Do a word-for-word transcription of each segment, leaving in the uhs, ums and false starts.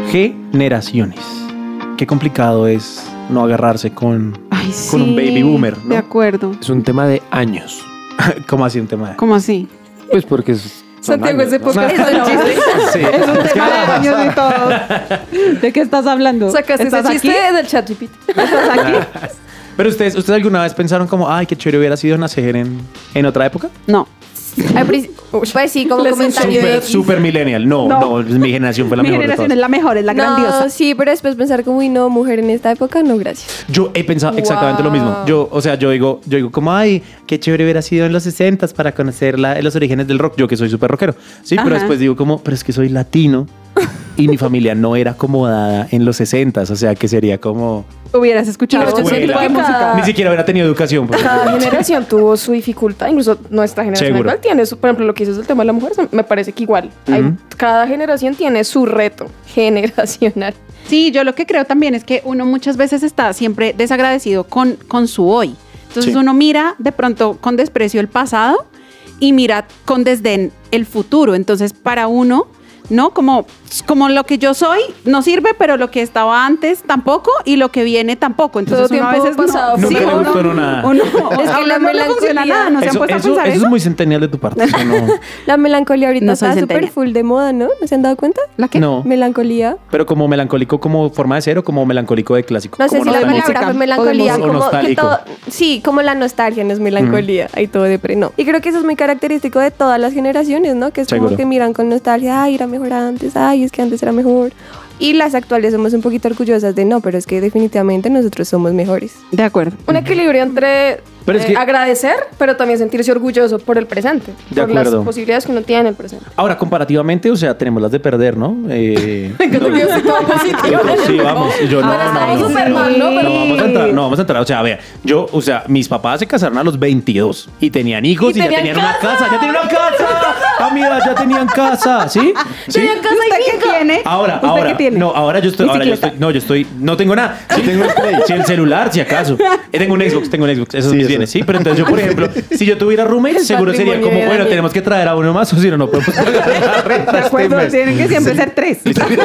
Generaciones. Qué complicado es no agarrarse con, Ay, con sí, un baby boomer, ¿no? De acuerdo. Es un tema de años. ¿Cómo así un tema de? ¿Cómo así? Pues porque es... Santiago es de poca. Es un chiste. Sí. Es un tema de años y todo. ¿De qué estás hablando? Sacaste ese ¿Estás chiste aquí? del chat G P T. ¿Estás aquí? Pero ustedes, ¿ustedes alguna vez pensaron como, ay, qué chévere hubiera sido nacer en, en otra época? No. Al princi- Pues sí, como Les comentario Super, de... super millennial. No, no, No. mi generación fue la Mi mejor de generación todas. es la mejor, es la grandiosa. No, sí, pero después pensar como, uy, no, mujer en esta época, no, gracias. Yo he pensado exactamente lo mismo. Wow. Yo, o sea, yo digo, yo digo como, ay, qué chévere hubiera sido en los sesentas para conocer la- los orígenes del rock. Yo que soy súper rockero. Sí, Ajá. pero después digo como, pero es que soy latino y mi familia no era acomodada en los sesentas. O sea, que sería como... Hubieras escuchado Pero yo ese siento tipo de que música. cada- Ni siquiera hubiera tenido educación. por Cada ejemplo. generación tuvo su dificultad, incluso nuestra generación Seguro. actual tiene, su, por ejemplo, lo que dices del tema de la mujer, se- me parece que igual. Hay- Ujú. cada generación tiene su reto generacional. Sí, yo lo que creo también es que uno muchas veces está siempre desagradecido con, con su hoy. Entonces Sí. uno mira de pronto con desprecio el pasado y mira con desdén el futuro. Entonces para uno, ¿no? Como, como lo que yo soy no sirve, pero lo que estaba antes tampoco y lo que viene tampoco. Entonces Todo uno a tiempo veces pasado, no, Nunca sí, le uno- gustó nada. uno- Es que a la uno no le funciona melancolía- nada, ¿no se han Eso, puesto a eso, pensar eso eso? es muy centennial de tu parte. eso no, La melancolía ahorita No soy está súper centennial. full de moda, ¿no? ¿No se han dado cuenta? ¿La qué? no. Melancolía. Pero como melancólico, como forma de ser o como melancólico de clásico. No sé como si la nostálgico. palabra fue música, melancolía. o de Como que nostálgico. todo, sí, como la nostalgia no es melancolía. Ahí todo de pre, no. Y creo que eso es muy característico de todas las generaciones, ¿no? Que es Seguro. como que miran con nostalgia, ay, era mejor antes, ay, es que antes era mejor. Y las actuales somos un poquito orgullosas de no, pero es que definitivamente nosotros somos mejores. De acuerdo. Un equilibrio entre Pero es eh, que- agradecer, pero también sentirse orgulloso por el presente. De por acuerdo. las posibilidades que uno tiene en el presente. Ahora, comparativamente, o sea, tenemos las de perder, ¿no? Eh, Yo soy todo positivo. sí, vamos. Y yo, no, Ahora no, estamos no, súper no, mal, ¿no? no, Pero- vamos a entrar, no vamos a entrar. O sea, vea, yo, o sea, mis papás se casaron a los veintidós y tenían hijos y, Y ya tenían tenían una casa. casa, ya tenían una casa. Amiga, ya tenían casa, ¿sí? ¿Sí? Tenían casa y ¿Usted qué finca. tiene? Ahora, ¿Usted ahora, qué tiene? no, ahora yo estoy, ahora yo Bicicleta. estoy, no, yo estoy, no tengo nada. Sí tengo el Play, sí, el celular, si acaso. Eh, tengo un Xbox, tengo un Xbox, esos son mis bienes, sí. Pero entonces yo, por ejemplo, si yo tuviera roommates, El seguro sería patrimonio como, de bueno, Daniel. tenemos que traer a uno más, o si no, no podemos pagar la renta De este acuerdo, mes. tienen que siempre ser tres.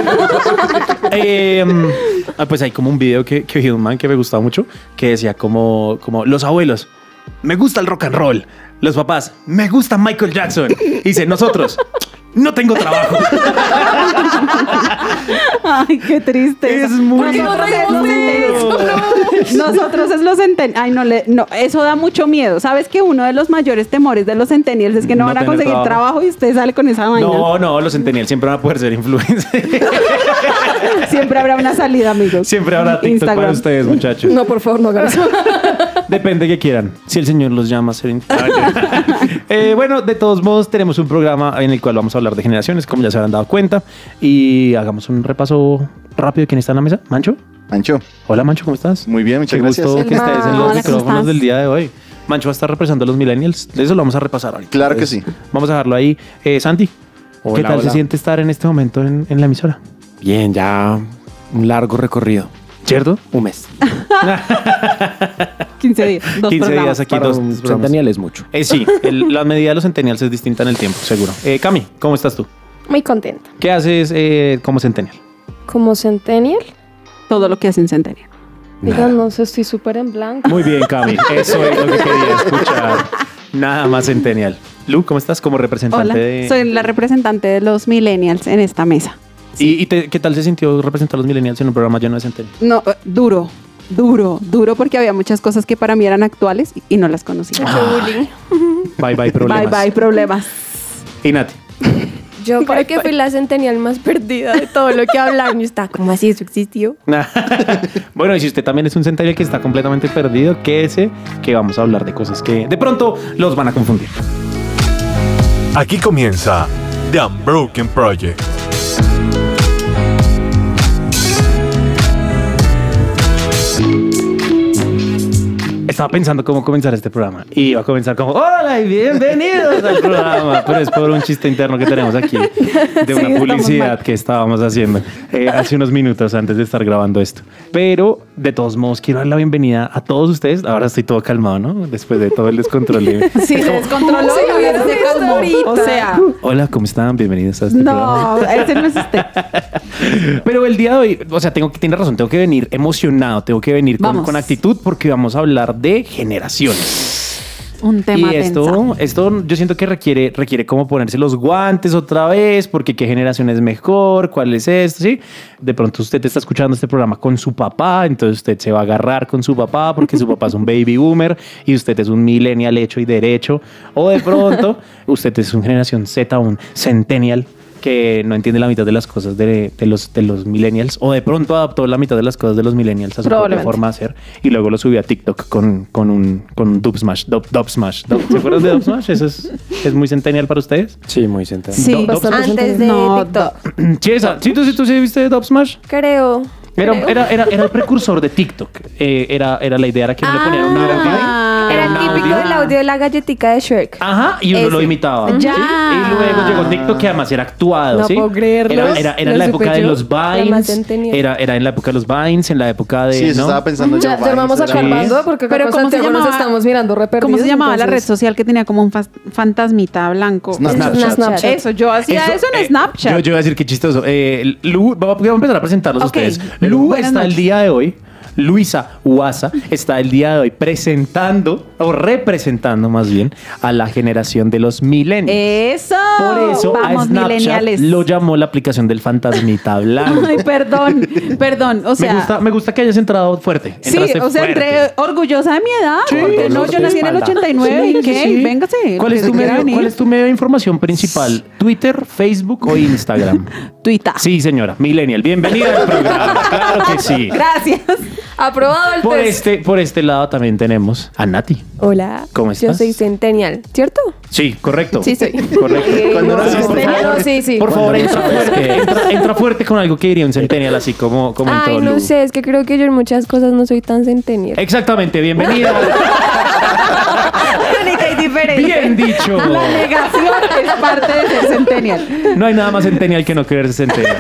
Eh, ah, pues hay como un video que, que vi de un man que me gustaba mucho, que decía como, como los abuelos, me gusta el rock and roll. Los papás, me gusta Michael Jackson. Y dice, nosotros, no tengo trabajo. Ay, qué triste. Es muy ¿Por qué nos Nosotros es reímos los de eso? centennials. Nosotros es los centennials. Ay, no, le, no, eso da mucho miedo. ¿Sabes que uno de los mayores temores de los centennials es que no, No van a tener conseguir trabajo. trabajo. y usted sale con esa vaina? No, no, los centennials siempre van a poder ser influencers. Siempre habrá una salida, amigos. Siempre habrá TikTok Instagram. para ustedes, muchachos. No, por favor, no hagan eso. Depende que quieran. Si el Señor los llama a ser influencers. eh, bueno, de todos modos, tenemos un programa en el cual vamos a hablar de generaciones, como ya se habrán dado cuenta. Y hagamos un repaso rápido de quién está en la mesa. Mancho. Mancho, Hola, Mancho, ¿cómo estás? muy bien, muchas Qué gracias. gusto que Hola. estés en los Hola, ¿cómo micrófonos estás? del día de hoy. Mancho va a estar representando a los millennials. De eso lo vamos a repasar ahorita. Claro que Entonces, sí. Vamos a dejarlo ahí. Eh, Santi, ¿qué Hola, tal se hola. siente estar en este momento en, en la emisora? Bien, ya un largo recorrido. ¿Cierto? Un mes. quince días. Dos quince programas. días aquí, Para dos un programas. centennial es mucho. Eh, sí, el- la medida de los centennials es distinta en el tiempo, seguro. Eh, Cami, ¿cómo estás tú? Muy contenta. ¿Qué haces eh, como centennial? Como centennial, Todo lo que hacen centennial. digo, no sé, estoy súper en blanco. Muy bien, Cami. Eso es lo que quería escuchar. Nada más centennial. Lu, ¿cómo estás como representante Hola, de...? soy la representante de los millennials en esta mesa. ¿Y, y te- qué tal se sintió representar a los millennials en un programa lleno de centennials? No, eh, duro, duro, duro porque había muchas cosas que para mí eran actuales y, y no las conocía. Mucho bullying. Bye, bye, problemas. Bye, bye, problemas. Y Nati. Yo creo que fui la centennial más perdida de todo lo que hablaron. Y está, ¿cómo así eso existió? Bueno, y si usted también es un centennial que está completamente perdido, quédese que vamos a hablar de cosas que de pronto los van a confundir. Aquí comienza The Unbroken Project. Estaba pensando cómo comenzar este programa. Y iba a comenzar como, hola y bienvenidos al programa. Pero es por un chiste interno que tenemos aquí de una Sí, estamos publicidad mal. que estábamos haciendo eh, hace unos minutos antes de estar grabando esto. Pero de todos modos quiero dar la bienvenida a todos ustedes. Ahora estoy todo calmado, ¿no? Después de todo el descontrol. de- Sí, se descontroló y ahora se calmó. ahorita. O sea, Hola, ¿cómo están? Bienvenidos a este programa. no, ese no es usted. Pero el día de hoy, o sea, tengo que, tiene razón, tengo que venir emocionado, tengo que venir con, Vamos. con actitud porque vamos a hablar de generaciones. Un tema Y esto, tensa. esto yo siento que requiere, requiere como ponerse los guantes otra vez, porque qué generación es mejor, cuál es esto, ¿sí? De pronto usted está escuchando este programa con su papá, entonces usted se va a agarrar con su papá porque su papá es un baby boomer y usted es un millennial hecho y derecho. O de pronto usted es una generación Z, un centennial que no entiende la mitad de las cosas de, de los, de los millennials, o de pronto adaptó la mitad de las cosas de los millennials a su propia Probablemente. forma de hacer y luego lo subió a TikTok con, con un, con un dub smash, dub, dub smash. Dub- ¿Se acuerdan de dub smash? ¿Eso es, es muy centennial para ustedes? Sí, muy central. Sí, Do- bastante Antes de no, TikTok. Sí, esa. ¿Sí, tú, sí, tú sí viste dub smash? Creo. Era, creo. era, era, era el precursor de TikTok. Eh, era, era la idea era que uno le ponían un audio. Ah. Era el un típico audio. del audio de la galletica de Shrek. Ajá, y uno Ese. lo imitaba. Ya. ¿sí? Y luego llegó TikTok, que además era actuado. No ¿sí? puedo creerlo. Era, era, era en Lo la supe época de yo. los La más Vines. centennial. Era, era en la época de los Vines, en la época de. Sí, eso ¿no? estaba pensando yo. Ya, ya vamos a Vines, acabar era- bando porque acá Pero con ¿cómo se Santiago nos llamaba? estamos mirando re perdidos, ¿Cómo se llamaba la red entonces- social que tenía como un fas- fantasmita blanco? Snapchat. Snapchat. Snapchat. Eso, yo hacía eso, en eh, Snapchat. Yo, yo iba a decir que chistoso. Eh, Lu, vamos a empezar a presentarlos a Ok. ustedes. Lu Buenas está el noches. día de hoy. Luisa Uasa está el día de hoy presentando, o representando más bien, a la generación de los millennials. Eso. Por eso a Vamos, Snapchat millennials. lo llamó la aplicación del fantasmita blanco. Ay, perdón, perdón. O sea, me, gusta, me gusta que hayas entrado fuerte. sí, Entraste o sea, fuerte. entré orgullosa de mi edad. Sí, porque no, dolor yo de nací en el espalda. ochenta y nueve. Sí, ¿Y qué? sí. Véngase. ¿Cuál lo es, que tu se quiera medio, venir. ¿Cuál es tu medio de información principal? ¿Twitter, Facebook o Instagram? Twitter. Sí, señora. Millennial. Bienvenida al programa. Claro que sí. Gracias. Aprobado el Por test. este, por este lado también tenemos a Nati. Hola. ¿Cómo Yo estás? soy centennial, ¿cierto? Sí, correcto. Sí, soy. Correcto. Cuando naciste. por Pero favor, sí, sí. por favor, entra Cuando fuerte, entra, entra fuerte con algo que diría un centennial, así como, como Ay, entró no Lu. sé, es que creo que yo en muchas cosas no soy tan centennial. Exactamente, bienvenida. Única y diferente. Bien dicho. La negación es parte de ser centennial. No hay nada más centennial que no creerse centennial.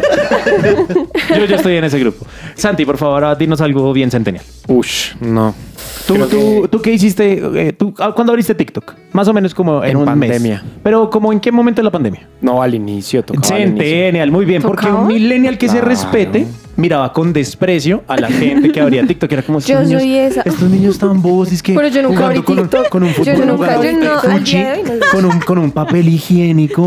Yo ya estoy en ese grupo. Santi, por favor, ahora dinos algo bien centennial. Ush, no. ¿Tú, Creo tú, que- ¿Tú qué hiciste? eh, tú, ah, ¿Cuándo abriste TikTok? Más o menos como en, En un pandemia. mes. Pero como en qué momento de la pandemia. No, al inicio tocaba al inicio. Centennial, muy bien. Porque ¿Tocaba? un millennial que se Claro. respete miraba con desprecio a la gente que abría TikTok. Era como, Yo estos niños, soy esa. estos niños tan bobos. Es que Pero yo nunca jugando abrí con un, TikTok. con un Yo fútbol, nunca, jugando yo no, al fuchi, día de hoy no. con un, con un papel higiénico.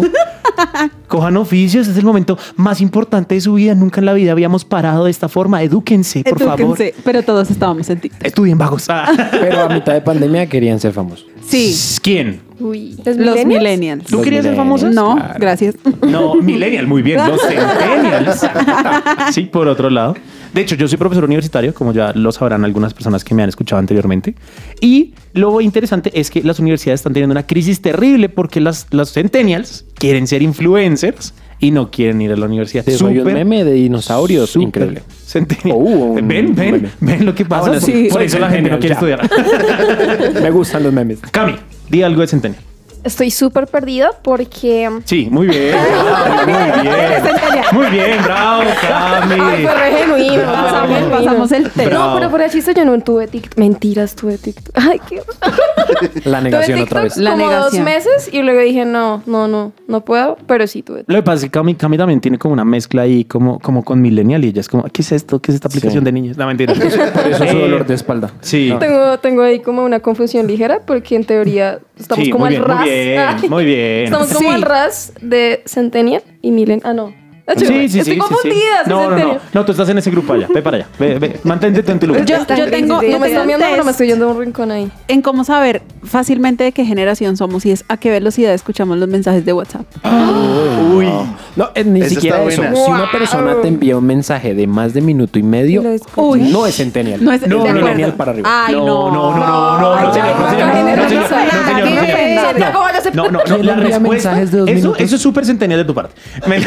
Cojan oficios, es el momento más importante de su vida. Nunca en la vida habíamos parado de esta forma. Edúquense, por favor. Edúquense. Pero todos estábamos en TikTok. Estudien vagos. Ah. Pero a mitad de pandemia querían ser famosos. Sí. ¿Quién? Uy. Los millennials? millennials. ¿Tú Los querías ser millennials. famosa? No, Claro. gracias. No, millennial, muy bien. Los centennials. Sí, por otro lado. De hecho, yo soy profesor universitario, como ya lo sabrán algunas personas que me han escuchado anteriormente. Y lo interesante es que las universidades están teniendo una crisis terrible porque las, los centennials quieren ser influencers y no quieren ir a la universidad. Te doy un Súper, meme de dinosaurios. súper Increíble. centennial. Oh, hubo un ven, ven, meme. ven lo que pasa. bueno, por, sí, por soy eso la gente no quiere centennial, estudiar. Me gustan los memes. Cami, di algo de centennial. Estoy súper perdido porque... Sí, muy bien. Muy bien. Muy bien, bravo, Cami. Ay, fue re genuino. Pasamos, genuino. pasamos el tema. Bravo. No, pero fuera de chiste yo no tuve TikTok. Mentiras, tuve TikTok. Ay, qué... La Tuve negación TikTok otra vez. La como negación. dos meses y luego dije, no, no, no, no puedo, pero sí tuve. Lo que pasa es que Cami, Cami también tiene como una mezcla ahí como, como con Millennial y ella es como, ¿qué es esto? ¿Qué es esta aplicación Sí. de niños? No, mentira. Por eso Eh, su dolor de espalda. Sí. No. Tengo, tengo ahí como una confusión ligera porque en teoría estamos Sí, como muy al bien, ras. muy bien, Ay, muy bien. Estamos como Sí. al ras de Centennial y Milen. Ah, no. Sí, sí, Estoy sí, sí, confundida. sí. soy No, no, no. Centennial. No, tú estás en ese grupo allá. Ve para allá. Ve, ve. Mantente en tu lugar. Yo, Están yo crisis tengo, de- yo No me tengo están un viendo, pero me test estoy yendo a un rincón ahí. en cómo saber fácilmente de qué generación somos y es a qué velocidad escuchamos los mensajes de WhatsApp. Uy. No, eh, ni Esa siquiera está eso. buena. Si una persona te envía un mensaje de más de minuto y medio, Lo escucho. Uy. no es centennial. No es No, de no, acuerdo. millennial para arriba. Ay, No, no. no, no, no, no, no, señor, no, señor, no, señor, no, señor, no, señor, no, señor. Santiago, váyase. No, no, no, ¿Quién la envía respuesta, mensajes de dos eso, minutos? eso es súper centennial de tu parte. Me-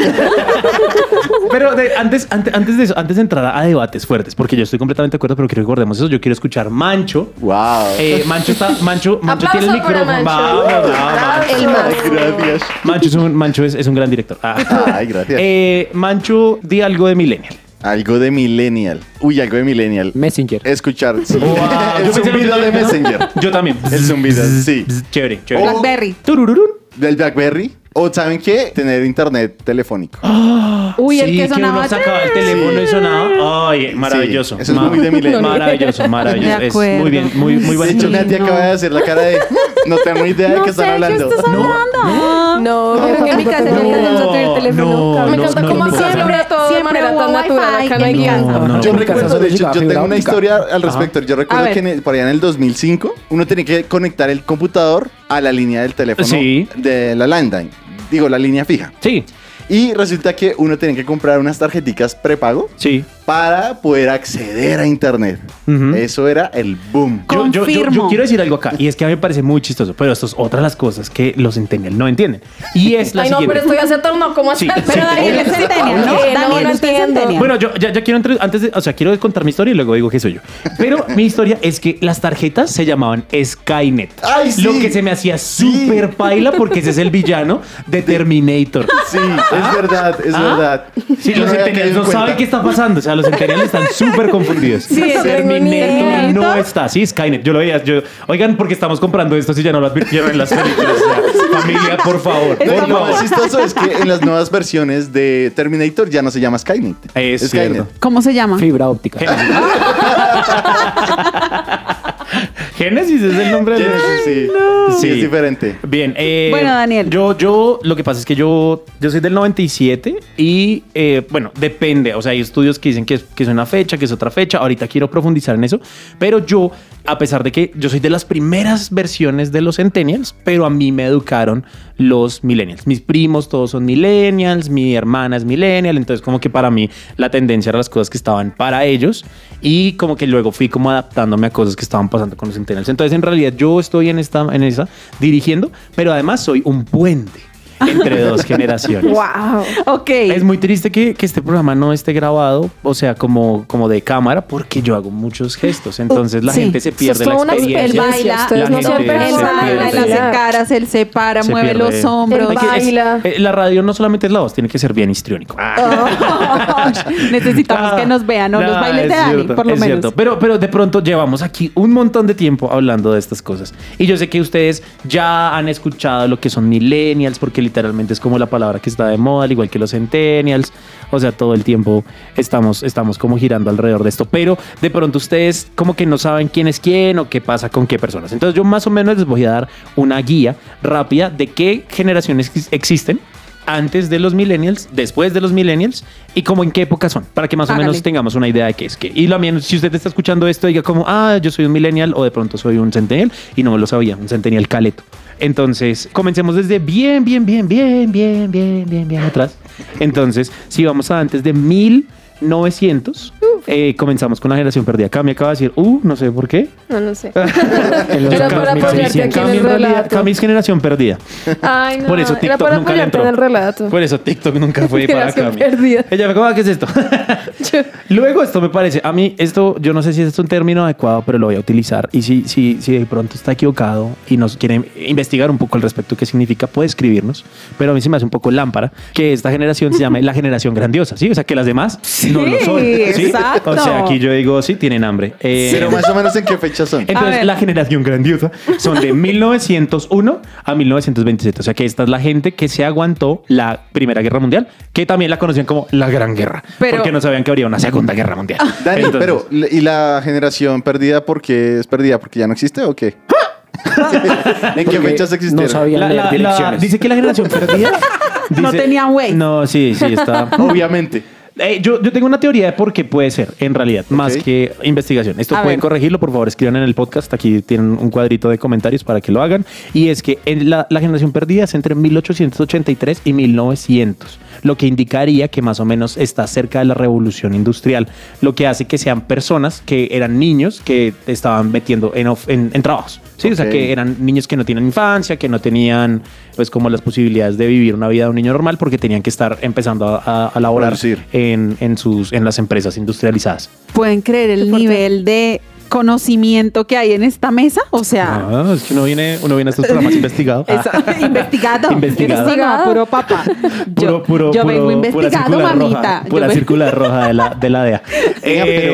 Pero de- antes, antes, antes de eso, antes de entrar a debates fuertes, porque yo estoy completamente de acuerdo, pero quiero que recordemos eso, yo quiero escuchar Mancho. Wow. Eh, Mancho está, Mancho, Mancho tiene el Aplauso para micrófono. Mancho. Vamos, vamos. El más. Gracias. Mancho es un, Mancho es, es un gran director. Ah. Ay, gracias. Eh, Mancho, di algo de Millennial. Algo de Millennial. Uy, algo de Millennial. Messenger. Escuchar. Sí. Wow, El yo pensé lo zumbido mismo. de Messenger. Yo también. El zumbido, sí. Chévere, chévere. Oh. Blackberry. Turururún. del BlackBerry. O ¿saben qué? Tener internet telefónico. Uy, el Sí, que sonaba. uno sacaba el teléfono y sonaba. Ay, maravilloso. Sí, eso es muy de millennial. Maravilloso, maravilloso. De Es acuerdo. muy bien, muy, muy De bonito. hecho, Nati no. acaba de hacer la cara de... No tengo idea de No qué sé están qué hablando. estás hablando. No, creo que en mi casa no alcanzamos a tener teléfono. no, Me no, encanta no, cómo no, se no. habla todo de Siempre manera tan hubo natural. wifi Acá no hay en mi guía. casa. No, no. Yo En mi casa recuerdo, solo de hecho, llegaba yo fibra tengo una óptica. historia al respecto. Yo A recuerdo ver. que en el- por allá en el dos mil cinco uno tenía que conectar el computador a la línea del teléfono Sí. de la landline. Digo, la línea fija. Sí, Y resulta que uno tenía que comprar unas tarjeticas prepago sí. para poder acceder a internet. Ujú. Eso era el boom. Yo, yo- yo- yo Confirmo. quiero decir algo acá, y es que a mí me parece muy chistoso, pero esto es otra de las cosas que los centennials no entienden. Y es la Ay, no, siguiente. pero estoy hace torno. ¿Cómo así? Sí, Pero sí. Daniel es centennial, ¿no? No, Daniel, no usted es entiendo. centennial. Bueno, yo ya, ya quiero entrar, antes de, o sea, quiero contar mi historia y luego digo que soy yo. Pero mi historia es que las tarjetas se llamaban Skynet. ¡Ay, sí! Lo que se me hacía súper paila porque ese es el villano de Terminator. Sí, es verdad, es ¿Ah? verdad. Sí, Yo los no había centennials caído no en cuenta. saben qué está pasando. O sea, los centennials están súper confundidos. Sí, no Terminator tengo ni idea. no está. Sí, Skynet. Yo lo veía. Yo, oigan, porque estamos comprando esto si ya no lo advirtieron en las películas. O sea, familia, por favor. No, Por lo favor. más chistoso es que en las nuevas versiones de Terminator ya no se llama Skynet. Es Skynet. cierto. ¿Cómo se llama? Fibra óptica. Génesis es el nombre del... Genesis, sí. Sí, es diferente. Bien. eh, Bueno, Daniel. Yo, yo, lo que pasa es que yo, yo soy del noventa y siete y, eh, bueno, depende. O sea, hay estudios que dicen que es, que es una fecha, que es otra fecha. Ahorita quiero profundizar en eso. Pero yo, a pesar de que yo soy de las primeras versiones de los centennials, pero a mí me educaron los millennials. Mis primos todos son millennials, mi hermana es millennial. Entonces, como que para mí la tendencia era las cosas que estaban para ellos y como que luego fui como adaptándome a cosas que estaban pasando con los centennials. Entonces, en realidad, yo estoy en esta, en esa dirigiendo, pero además soy un puente entre dos generaciones. Wow. Ok. Es muy triste que, que este programa no esté grabado, o sea, como, como de cámara, porque yo hago muchos gestos. Entonces la Sí. gente se pierde Eso es la toda una experiencia. Él experiencia. baila, Ustedes La no gente son se él personas. baila, él pierde. hace caras, él se para, Se mueve pierde. los hombros. Él Hay que- es- baila. eh, la radio no solamente es la voz, tiene que ser bien histriónico. Necesitamos que nos vean, ¿no? Los Ah, bailes es de Dani, cierto, por lo es menos. cierto. Pero, pero de pronto llevamos aquí un montón de tiempo hablando de estas cosas. Y yo sé que ustedes ya han escuchado lo que son millennials, porque literalmente es como la palabra que está de moda, al igual que los centennials. O sea, todo el tiempo estamos, estamos como girando alrededor de esto. Pero de pronto ustedes como que no saben quién es quién o qué pasa con qué personas. Entonces yo más o menos les voy a dar una guía rápida de qué generaciones ex- existen antes de los millennials, después de los millennials y como en qué época son, para que más o Hágale. menos tengamos una idea de qué es qué. Y también, si usted está escuchando esto, diga como, ah, yo soy un millennial o de pronto soy un centennial y no me lo sabía, un centennial caleto. Entonces, comencemos desde bien, bien, bien, bien, bien, bien, bien, bien atrás. Entonces, si vamos a antes de mil novecientos, eh, comenzamos con la generación perdida. Cami acaba de decir, uh, no sé por qué. No, no sé. En los Era años para mil apoyarte seiscientos. aquí en Cami, el en realidad, relato. Cami es generación perdida. Ay, no. Por eso Era TikTok para nunca le apoyarte entró. en el relato. Por eso TikTok nunca fue para Generación Cami. perdida. Ella me como, ¿qué es esto? Luego esto me parece, a mí esto, yo no sé si es un término adecuado, pero lo voy a utilizar. Y si, si, si de pronto está equivocado y nos quiere investigar un poco al respecto qué significa, puede escribirnos. Pero a mí se me hace un poco lámpara que esta generación se llame la generación grandiosa, ¿sí? O sea, que las demás no lo son. ¿sí? exacto. O sea, aquí yo digo, sí, tienen hambre. Eh, Pero más o menos en qué fecha son. A entonces, ver. la generación grandiosa son de mil novecientos uno a mil novecientos veintisiete. O sea, que esta es la gente que se aguantó la Primera Guerra Mundial, que también la conocían como la Gran Guerra, Pero- porque no sabían que habría una Segunda Guerra Mundial. Dani, Entonces, pero ¿y la generación perdida por qué es perdida? ¿Porque ya no existe o qué? ¿En qué Porque fechas existieron? no sabía. la- leer la- la- direcciones. dice que la generación perdida... No tenían Waze. No, sí, sí, está... Obviamente. Eh, yo, yo tengo una teoría de por qué puede ser, en realidad, más Ok. que investigación. Esto A pueden ver. corregirlo, por favor, escriban en el podcast. Aquí tienen un cuadrito de comentarios para que lo hagan. Y es que en la, la generación perdida es entre mil ochocientos ochenta y tres y mil novecientos, lo que indicaría que más o menos está cerca de la revolución industrial, lo que hace que sean personas que eran niños que estaban metiendo en, of- en, en trabajos. Sí, o sea, Ok. que eran niños que no tienen infancia, que no tenían, pues, como las posibilidades de vivir una vida de un niño normal porque tenían que estar empezando a, a, a laborar Producir. en, en, sus, en las empresas industrializadas. ¿Pueden creer el nivel de conocimiento que hay en esta mesa? O sea, Ah, es que uno viene, uno viene a estos programas investigado. es- investigado. Investigado. Investigado, puro papá. Puro, puro, yo puro, vengo pura investigado, circular mamita. roja, pura Yo ven- circular roja de la, de la D E A. Venga, Eh, pero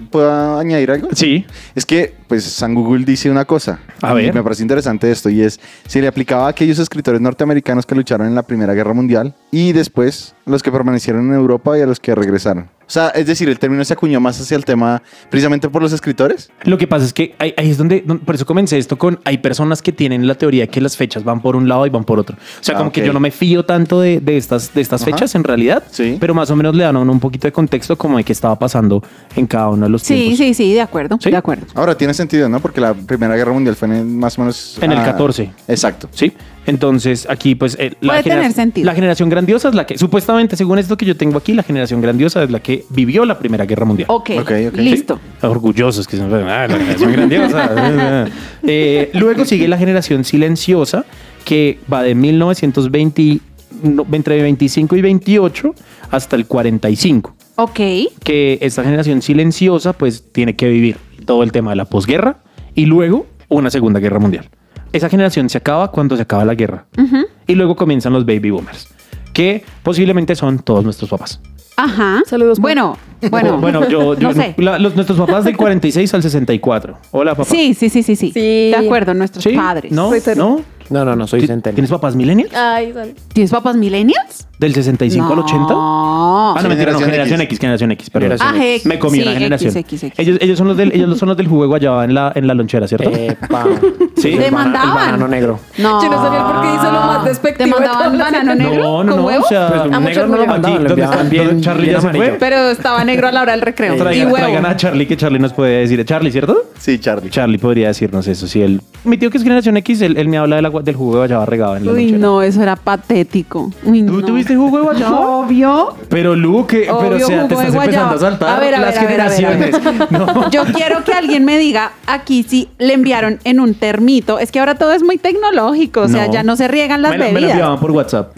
¿puedo añadir algo? Sí. Es que, pues, San Google dice una cosa. A y ver. me parece interesante esto, y es, se le aplicaba a aquellos escritores norteamericanos que lucharon en la Primera Guerra Mundial y después los que permanecieron en Europa y a los que regresaron. O sea, es decir, el término se acuñó más hacia el tema precisamente por los escritores. Lo que pasa es que ahí, ahí es donde, donde- por eso comencé esto con, hay personas que tienen la teoría que las fechas van por un lado y van por otro. O sea, Ah, como ok. que yo no me fío tanto de, de estas, de estas Ajá. fechas en realidad, Sí. pero más o menos le dan a uno un poquito de contexto como de qué estaba pasando en cada uno de los Sí, tiempos. sí, sí, de acuerdo, ¿Sí? de acuerdo. Ahora, tiene sentido, ¿no? Porque la Primera Guerra Mundial fue en el- más o menos... En el ah, catorce. Exacto. Sí, entonces aquí pues eh, la, Puede tener genera- sentido. la generación grandiosa es la que, supuestamente según esto que yo tengo aquí, la generación grandiosa es la que vivió la Primera Guerra Mundial. Ok, Ok, ok. listo. Orgullosos que son, ah, la generación grandiosa. Eh, luego sigue la generación silenciosa que va de mil novecientos veinte, no, entre veinticinco y veintiocho hasta el cuarenta y cinco. Ok, Que esta generación silenciosa pues tiene que vivir todo el tema de la posguerra y luego una Segunda Guerra Mundial. Esa generación se acaba cuando se acaba la guerra. Y luego comienzan los baby boomers, que posiblemente son todos nuestros papás. ajá. Saludos, papá. Bueno, bueno. bueno yo, yo no sé. la- los, nuestros papás del cuarenta y seis al sesenta y cuatro. Hola, papá. Sí, sí, sí, sí, sí. Sí. De acuerdo, nuestros ¿Sí? padres. ¿No? Soy cero. ¿No? No, no, no, soy ¿Ti- centennial. ¿Tienes papás millennials? Ay, sale. ¿Tienes papás millennials? ¿Del sesenta y cinco al ochenta? No. Ah, no, mentira, no, Generación generación X. X, generación X, perdón. Generación Ah, X. Me comí Sí, una X, generación. X, X. Ellos, ellos son los del, ellos son los del jugo de guayaba en la, en la lonchera, ¿cierto? Epa. Sí. El bana- Demandaban. El banano negro. No. Yo no sabía por qué hizo lo más despectivo ¿Te de mandaban todas las banano gente. negro? No, no, ¿Con no. huevo? O sea, Pues, a negro muchos no lo le mandaban, aquí, lo ¿dónde enviaban está? bien, ¿Dónde Charlie bien ya se amarillo. fue? Pero estaba negro a la hora del recreo. y Traigan, huevo. traigan a Charlie, que Charlie nos puede decir. Charlie, ¿cierto? Sí, Charlie. Charlie podría decirnos eso. Sí, él, mi tío que es generación X, él, él me habla del, agua, del jugo de guayaba regado en la Uy, lonchera. no, eso era patético. Uy, ¿Tú no. tuviste jugo de guayaba? Obvio. Pero Lu, que, pero o Obvio, sea, te jugo de estás empezando guayaba. a saltar A ver, a las ver, a ver, a ver, a ver. generaciones. No. Yo quiero que alguien me diga aquí si le enviaron en un termito. Es que ahora todo es muy tecnológico, o sea, No. ya no se riegan las me, lo- me lo bebidas. enviaban por WhatsApp.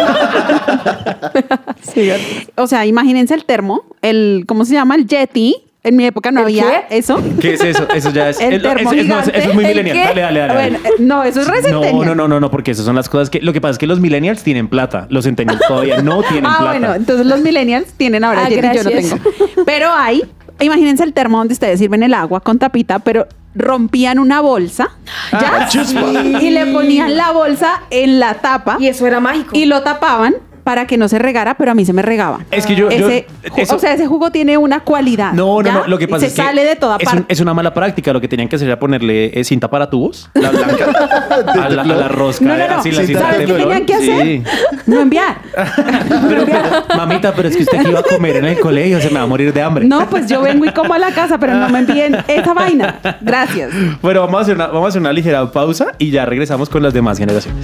O sea, imagínense el termo, el ¿cómo se llama? El Yeti. En mi época no ¿El había qué? eso. ¿Qué es eso? Eso ya es. El es- termo es- es- no, eso, gigante. eso es muy ¿El millennial. qué? Dale, dale, dale. Bueno, dale. eh, no, eso es re No, centennial. no, no, no, no, porque esas son las cosas que. Lo que pasa es que los millennials tienen plata. Los centennials todavía no tienen Ah, plata. bueno, entonces los millennials tienen ahora Ah, Yeti, yo no gracias. tengo. Pero hay, imagínense el termo donde ustedes sirven el agua con tapita, pero rompían una bolsa Ah, ¿ya? y le ponían la bolsa en la tapa Y eso era mágico. y lo tapaban para que no se regara, pero a mí se me regaba. Es que yo- yo- Ese ju- eso- o sea, ese jugo tiene una cualidad. No, no, ¿ya? no. Lo que pasa se es que sale de toda es, un- parte. es una mala práctica. Lo que tenían que hacer era ponerle eh, cinta para tubos, la blanca, a la, a la rosca. No, no, no. Así la Cinta cinta ¿Sabes de qué teflón. tenían que hacer? Sí. No enviar. Pero, mamita, pero es que usted que iba a comer en el colegio se me va a morir de hambre. No, pues yo vengo y como a la casa, pero no me envíen esa vaina. Gracias. Bueno, vamos a, hacer una, vamos a hacer una ligera pausa y ya regresamos con las demás generaciones.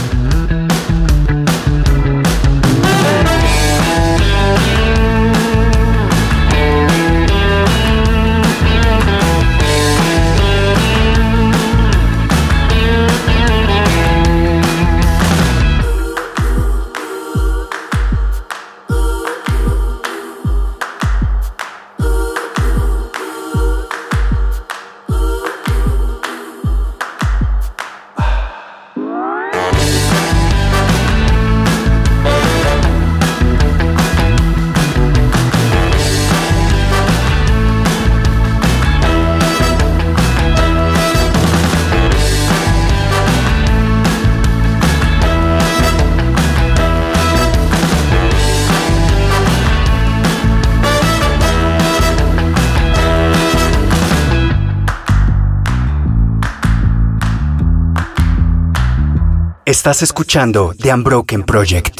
Estás escuchando The Unbroken Project.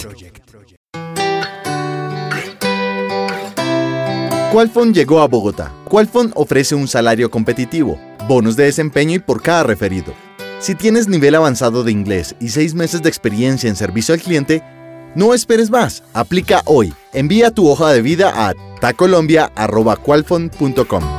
Qualfon llegó a Bogotá. Qualfon ofrece un salario competitivo, bonos de desempeño y por cada referido. Si tienes nivel avanzado de inglés y seis meses de experiencia en servicio al cliente, no esperes más. Aplica hoy. Envía tu hoja de vida a tacolombia arroba qualfon punto com.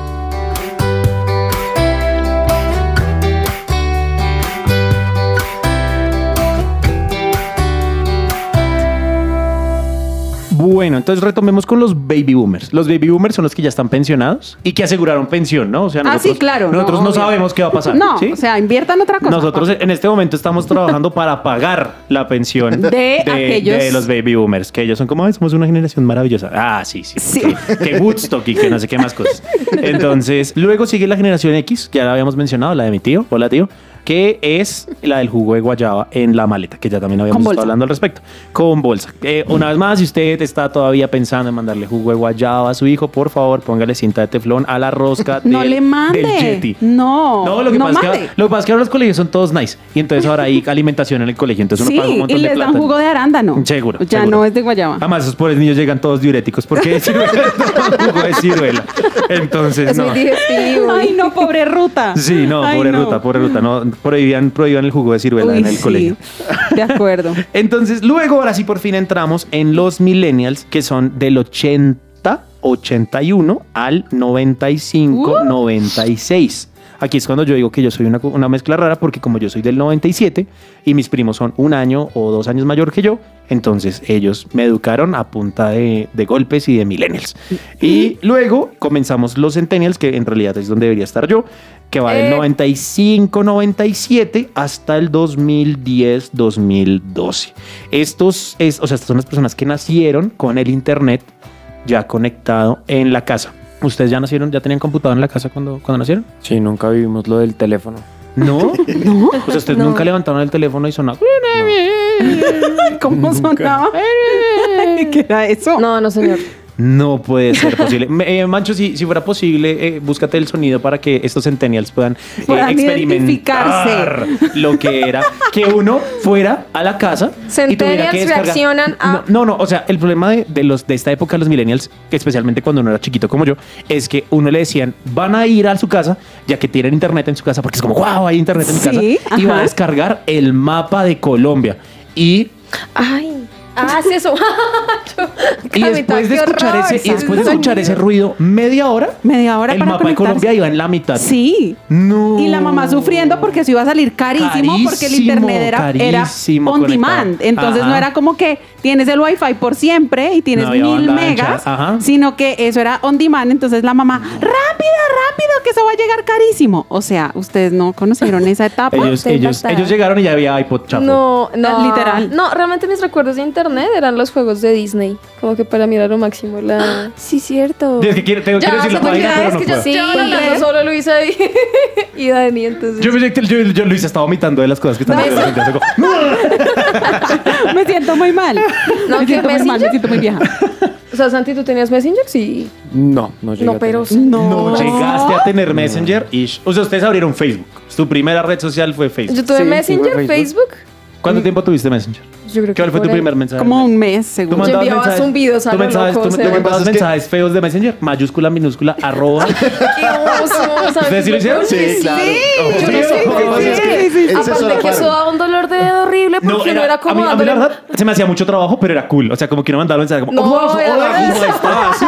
Bueno, entonces retomemos con los baby boomers. Los baby boomers son los que ya están pensionados y que aseguraron pensión, ¿no? O sea, Ah, nosotros, sí, claro, nosotros no, no, obvio. sabemos qué va a pasar. No, ¿sí? o sea, inviertan otra cosa. Nosotros en este momento estamos trabajando para pagar la pensión De aquellos- de los baby boomers, que ellos son como, "Ay, somos una generación maravillosa". Ah, sí, sí. Sí. Que, que Woodstock y que no sé qué más cosas. Entonces, luego sigue la generación X, que ya la habíamos mencionado, la de mi tío, hola tío, que es la del jugo de guayaba en la maleta, que ya también habíamos Con estado bolsa. hablando al respecto. Con bolsa. Eh, una vez más, si usted está todavía pensando en mandarle jugo de guayaba a su hijo, por favor, póngale cinta de teflón a la rosca No del, le mande. del Yeti. No, No, lo que, no pasa es mande. que, lo que pasa es que ahora los colegios son todos nice. Y entonces ahora hay alimentación en el colegio. Entonces uno Sí, paga un y montón de les plata. dan jugo de arándano. Seguro. Ya seguro. no es de guayaba. Además, esos pobres niños llegan todos diuréticos porque es ciruela, toman jugo de ciruela. Entonces, Es no. muy digestivo. Ay, no, pobre ruta. Sí, no, Ay, pobre no. ruta, pobre ruta. No, prohibían, prohibían el jugo de ciruela Uy, en el sí. colegio. De acuerdo. Entonces, luego, ahora sí, por fin entramos en los millennials, que son del ochenta, ochenta y uno al noventa y cinco, Uh. noventa y seis. Aquí es cuando yo digo que yo soy una, una mezcla rara, porque como yo soy del noventa y siete y mis primos son un año o dos años mayor que yo, entonces ellos me educaron a punta de, de golpes y de millennials. Y luego comenzamos los centennials, que en realidad es donde debería estar yo, que va del Eh. noventa y cinco, noventa y siete hasta el dos mil diez, dos mil doce. Estos, es, o sea, estas son las personas que nacieron con el internet ya conectado en la casa. ¿Ustedes ya nacieron, ya tenían computador en la casa cuando, cuando nacieron? Sí, nunca vivimos lo del teléfono. ¿No? ¿No? O sea, ustedes No. nunca levantaron el teléfono y sonaba. ¿Cómo sonaba? ¿Qué era eso? No, no, señor. No puede ser posible. Me- eh, Mancho, si, si fuera posible, eh, búscate el sonido para que estos centennials puedan, eh, Puedan experimentar lo que era que uno fuera a la casa y tuviera que Centennials descargar. reaccionan a- No, no, no, o sea, el problema de, de los de esta época, los millennials, que especialmente cuando uno era chiquito como yo, es que uno le decían, van a ir a su casa, ya que tienen internet en su casa, porque es como, wow, hay internet en mi Sí, casa, y va a ajá. descargar el mapa de Colombia. Y Ay. Ah, sí, eso. Y después de Qué escuchar horror, ese, y después de ese escuchar ese ruido, media hora, Media hora el para mapa de conectarse. Colombia iba en la mitad. Sí. No. Y la mamá sufriendo porque eso iba a salir carísimo, porque el Carísimo, internet era, era carísimo on conectado. demand. Entonces Ajá. no era como que tienes el wifi por siempre y tienes No había mil banda ancha. megas, Ajá. sino que eso era on demand. Entonces la mamá, rápido, rápido, que eso va a llegar carísimo. O sea, ustedes no conocieron esa etapa. Ellos, Estoy ellos, impactada. ellos llegaron y ya había iPod chafo. No, no. Literal. No, realmente mis recuerdos de internet eran los juegos de Disney. Como que para mí era lo máximo. La... Sí, cierto. Es que quiero, tengo que Ya, decir la se me página, olvidaba, pero es no que puedo. yo Sí, estoy hablando ¿crees? solo Luisa y, y Dani, entonces... Yo pensé que yo, yo, Luis estaba vomitando de las cosas que están haciendo. la gente. No. Me siento muy mal. No, me ¿qué, siento muy mal, me Messenger? siento muy vieja. O sea, Santi, ¿tú tenías Messenger? Sí. No, no llegué No, a pero... tener. No llegaste a tener Messenger. Ish. O sea, ustedes abrieron Facebook. Su primera red social fue Facebook. Yo tuve Sí, Messenger, tuve Facebook. Facebook. ¿Cuánto tiempo tuviste Messenger? Yo creo que ¿Cuál fue tu por ahí. primer mensaje? Como un mes, ¿Tú seguro. mandabas enviabas mensajes- zumbidos a tú lo mensajes- loco, tú- o sea. tú mandabas Lo que pasa es que- mensajes feos de Messenger? Mayúscula, minúscula, arroba. ¡Qué oso! ¿Sabes ¿Ustedes sí lo hicieron? Sí, claro. yo no sé. Lo que pasa es que sí, sí. él se Aparte que eso solaparon. daba un dolor de dedo horrible porque No, uno era, era a, como mí, a mí la dándole- verdad se me hacía mucho trabajo, pero era cool. O sea, como que uno mandaba un mensaje como, No, hola, era- hola, ¿cómo estás?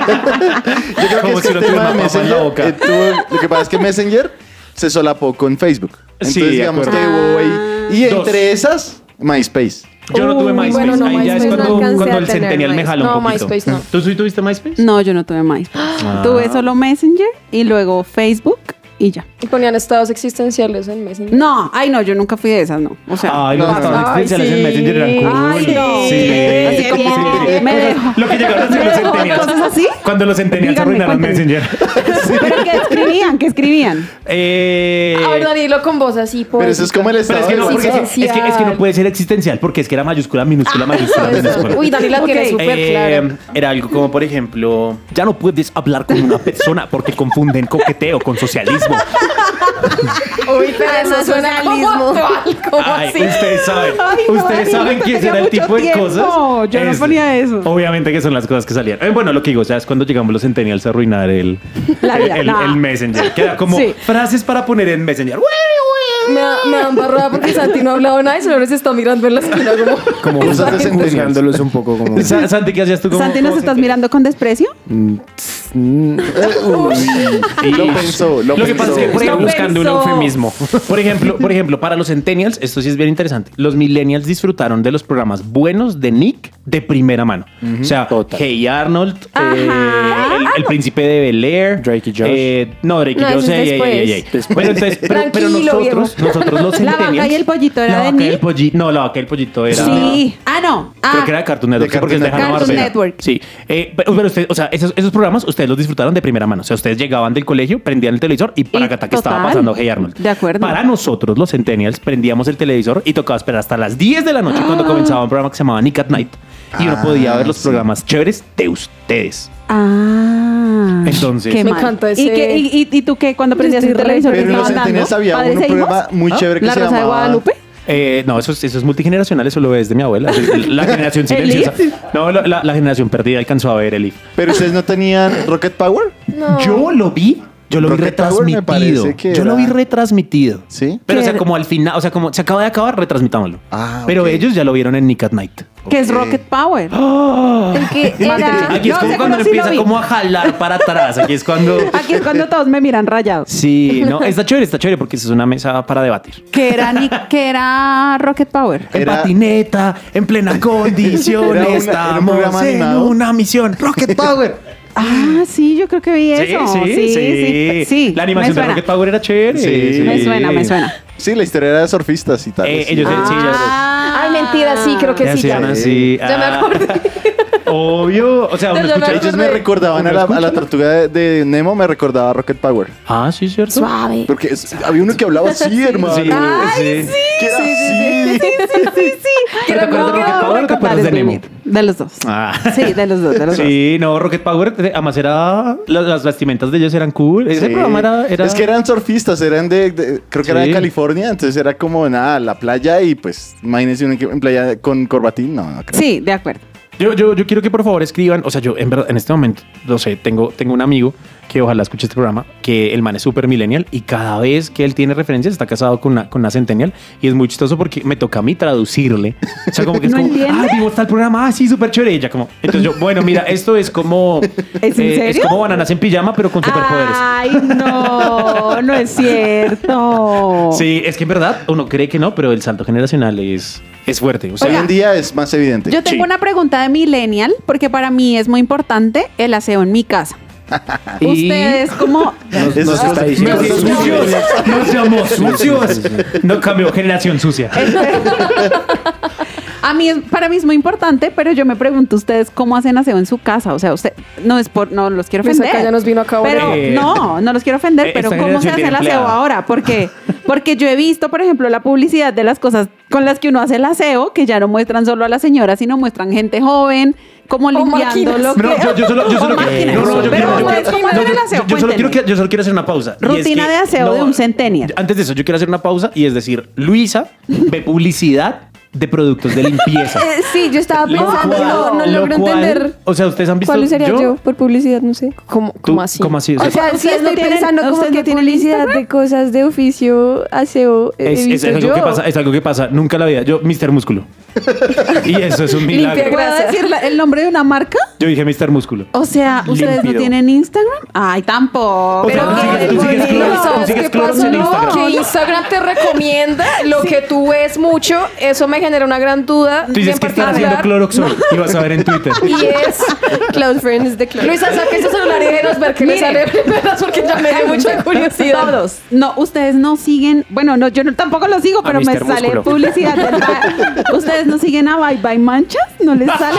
Yo creo Como que si este no tuviera tema de una papa en la Messenger, boca. eh, tuvo- lo que pasa es que Messenger se solapó con Facebook. Entonces, Sí, de digamos que acuerdo. hubo ahí. Y Dos. entre esas, MySpace. Yo no tuve Uy, MySpace. bueno, no, Ahí ya es MySpace no cuando, alcancé cuando a el tener Centennial me jaló No, un poquito. MySpace no. ¿Tú sí tuviste MySpace? No, yo no tuve MySpace. Ah. Tuve solo Messenger y luego Facebook y ya. Y ponían estados existenciales en Messenger. No, ay no, yo nunca fui de esas, no. O sea, Ay, los no, estados no. existenciales Ay, en Messenger eran sí. cool. Ay, no. Sí. Así Sí, como- sí, sí. me dejó. Lo que llegaron a hacer los Centennials. ¿Cosas así? Cuando los Centennials Díganme, arruinaron cuéntenme. Messenger. ¿Pero qué escribían? ¿Qué escribían? Eh, A ver, Danilo, con voz así. Pero eso es como el Pero estado es que, no, de porque WhatsApp. es, es que, es que no puede ser existencial porque es que era mayúscula, minúscula, mayúscula, minúscula. Uy, Dani la tiene Ok. súper Eh, clara. Era algo como, por ejemplo, ya no puedes hablar con una persona porque confunden coqueteo con socialismo. Uy, pero eso suena como socialismo. actual, como Ay, así. ustedes saben, Ay, no, ustedes Dani, saben no que ese tenía era el mucho tipo de tiempo. cosas. Yo no ponía eso. Obviamente que son las cosas que salían. Eh, bueno, lo que digo, o sea, es cuando llegamos los Centennials a arruinar el, La vida, el, no. el Messenger. Que era como Sí. frases para poner en Messenger. Me, da- me dan barrada porque Santi no ha hablado nada y solo se está mirando en la esquina como... Como Cosas de Centennials. juzgándolos un poco como... Sa- Santi, ¿qué hacías tú? Como, Santi, ¿nos como estás mirando con desprecio? Mm, mm, Uy, lo pensó, lo, Lo que pensó. pasa es que Lo estoy buscando un pensó. eufemismo. Por ejemplo, por ejemplo, para los centennials, esto sí es bien interesante. Los millennials disfrutaron de los programas buenos de Nick de primera mano. O sea, Total. Hey Arnold, Ajá. eh, el, el príncipe de Bel Air, Drake y Josh. eh, no, Drake y No, Josh. ese es ey, ey, después. ey, ey. Después. Pero, entonces, pero, pero Tranquilo, nosotros, nosotros los La vaca centennials. y el pollito era la de vaca y el Nick. pollito. No, la vaca y el pollito era. Sí. Ah, no. Ah, Creo que era de Cartoon Network, De sí, porque es de Cartoon Hanna Network. Barbera. Cartoon Network. Sí. Eh, pero, pero usted, o sea, esos, esos programas ustedes los disfrutaron de primera mano. O sea, ustedes llegaban del colegio, prendían el televisor y para Y acá que estaba total. pasando Hey Arnold. De acuerdo. Para nosotros, los centennials, prendíamos el televisor y tocaba esperar hasta las diez de la noche cuando comenzaba un programa que se llamaba Nick at Night. Y uno Ah, podía ver los sí. programas chéveres de ustedes. Ah. Entonces- Qué Me mal. encanta ese- ¿Y, qué- y, y, y tú qué? Cuando prendías el televisor, Pero ¿qué en los estaban dando? centennials había ¿Padres un e hijos? programa muy ¿Ah? chévere que ¿La se Rosa de llamaba... Guadalupe? Eh, no, eso, es- eso es multigeneracional, eso lo ves de mi abuela. Es La generación ¿El silenciosa. If? No, la, la- la generación perdida alcanzó a ver el If. Pero ustedes no tenían Rocket Power, No. Yo lo vi, yo lo vi Rocket Power me retransmitido. parece que Yo lo era- vi retransmitido. ¿sí? Pero, o ¿Qué sea, era? como al final, o sea, como se acaba de acabar, retransmitámoslo. Ah, Pero ok. ellos ya lo vieron en Nick at Night. Que es Ok. Rocket Power. El que era... Aquí es No, como seguro cuando sí lo empieza vi. como a jalar para atrás. Aquí es cuando... Aquí es cuando todos me miran rayados. Sí, no, está chévere, está chévere porque es una mesa para debatir. Que era, Nick- que era Rocket Power. En Era- patineta, en plena condición, Era una- era un estamos programa en animado. una misión. Rocket Power. Ah, sí, yo creo que vi Sí, eso. sí, sí, sí, sí. La animación me de suena. Rocket Power era chévere. Sí. Me suena, me suena. Sí, la historia era de surfistas y tal. Eh, sí. ellos- sí, Ah. Ay, mentira, sí, creo que Ya sí. se Ya, llaman así. Ya me Ah. acordé. Obvio. O sea, uno Ya me escucha. acordé. Ellos me recordaban a la, a la tortuga de, de Nemo, me recordaba a Rocket Power. Ah, sí, cierto. Suave. Porque es- había uno que hablaba así, hermano. Sí, Ay, sí. Que era así. ¿Pero te acuerdas de Rocket Power o te acuerdas de Nemo? De los dos. Ah. Sí, de los dos, de los dos. Sí, no, Rocket Power, eh, además era. Las, las vestimentas de ellos eran cool. Ese Sí. programa era, era- Es que eran surfistas, eran de, de- creo que era de Sí. California, entonces era como nada, la playa y pues imagínense un equipo en playa con corbatín, no, no creo. Sí, de acuerdo. Yo, yo, yo quiero que por favor escriban. O sea, yo en verdad, en este momento, no sé, tengo, tengo un amigo que ojalá escuche este programa, que el man es súper millennial y cada vez que él tiene referencias está casado con una, con una centennial y es muy chistoso porque me toca a mí traducirle. O sea, como que es ¿No como, entiende? ah, vimos tal programa, ah, sí, súper chévere. Y ella como, entonces yo, bueno, mira, esto es como... ¿Es en es serio? como bananas en pijama, pero con superpoderes. Ay, no, no es cierto. Sí, es que en verdad uno cree que no, pero el salto generacional es, es fuerte. O sea, Hoy en día es más evidente. Yo tengo Sí. una pregunta de millennial, porque para mí es muy importante el aseo en mi casa. y- Ustedes como... Nos, Eso nos es está cosa- diciendo Nos sucios. sucios. Nos llamó sucios. No cambió generación sucia. A mí es, para mí es muy importante, pero yo me pregunto ustedes cómo hacen aseo en su casa. O sea, usted no es por, no los quiero Pues ofender. acá ya nos vino acá ahora. Pero Eh, no, no los quiero ofender, eh, pero esta ¿cómo se generación hace tiene el aseo empleada. ahora? Porque, porque yo he visto, por ejemplo, la publicidad de las cosas con las que uno hace el aseo, que ya no muestran solo a las señoras, sino muestran gente joven, como limpiando máquinas. lo que... No, yo, yo solo, yo solo o quiero, máquinas. no, no, yo Pero quiero, yo ustedes, quiero- ¿cómo no, hacen el yo- aseo? yo solo quiero, Cuéntenme. que- yo solo quiero hacer una pausa. Y es Rutina que- de aseo de un centennial. Antes de eso, yo quiero hacer una pausa y es decir, Luisa ve publicidad de productos de limpieza. Eh, sí, yo estaba Lo pensando, cual- no, no lo logro cual- entender. O sea, ustedes han visto. ¿Cuál usaría yo? por publicidad? No sé. ¿Cómo, ¿Tú- cómo así? ¿Cómo así? O O sea, sea, sí ¿ustedes no estoy tienen- pensando como ustedes que no tienen publicidad Instagram? de cosas de oficio, aseo, he es, es visto algo yo. que pasa, es algo que pasa nunca en la vida. Yo, mister Músculo. Y eso es un milagro. Limpia ¿Puedo grasa. decir la- el nombre de una marca? Yo dije mister Músculo. O sea, ¿ustedes no Límpido. tienen Instagram? Ay, tampoco. O sea, Pero tú qué sigues- tú sigues bonito. cloro- tú ¿Sabes sigues qué cloro pasa? en Instagram. Que Instagram te recomienda lo que tú ves mucho. Eso me genera una gran duda. Tú dices en que están haciendo particular. Cloroxol y vas a ver en Twitter. Y es... Close Friends de Close. Luisa, saque su celular y déjenos ver qué le Mire. sale primero porque ya me dio mucha curiosidad. Todos. No, ustedes no siguen. Bueno, no, yo no- tampoco lo sigo, A pero me mister sale Músculo. publicidad. del ba- ¿Ustedes no siguen a Bye Bye Manchas? ¿No les sale?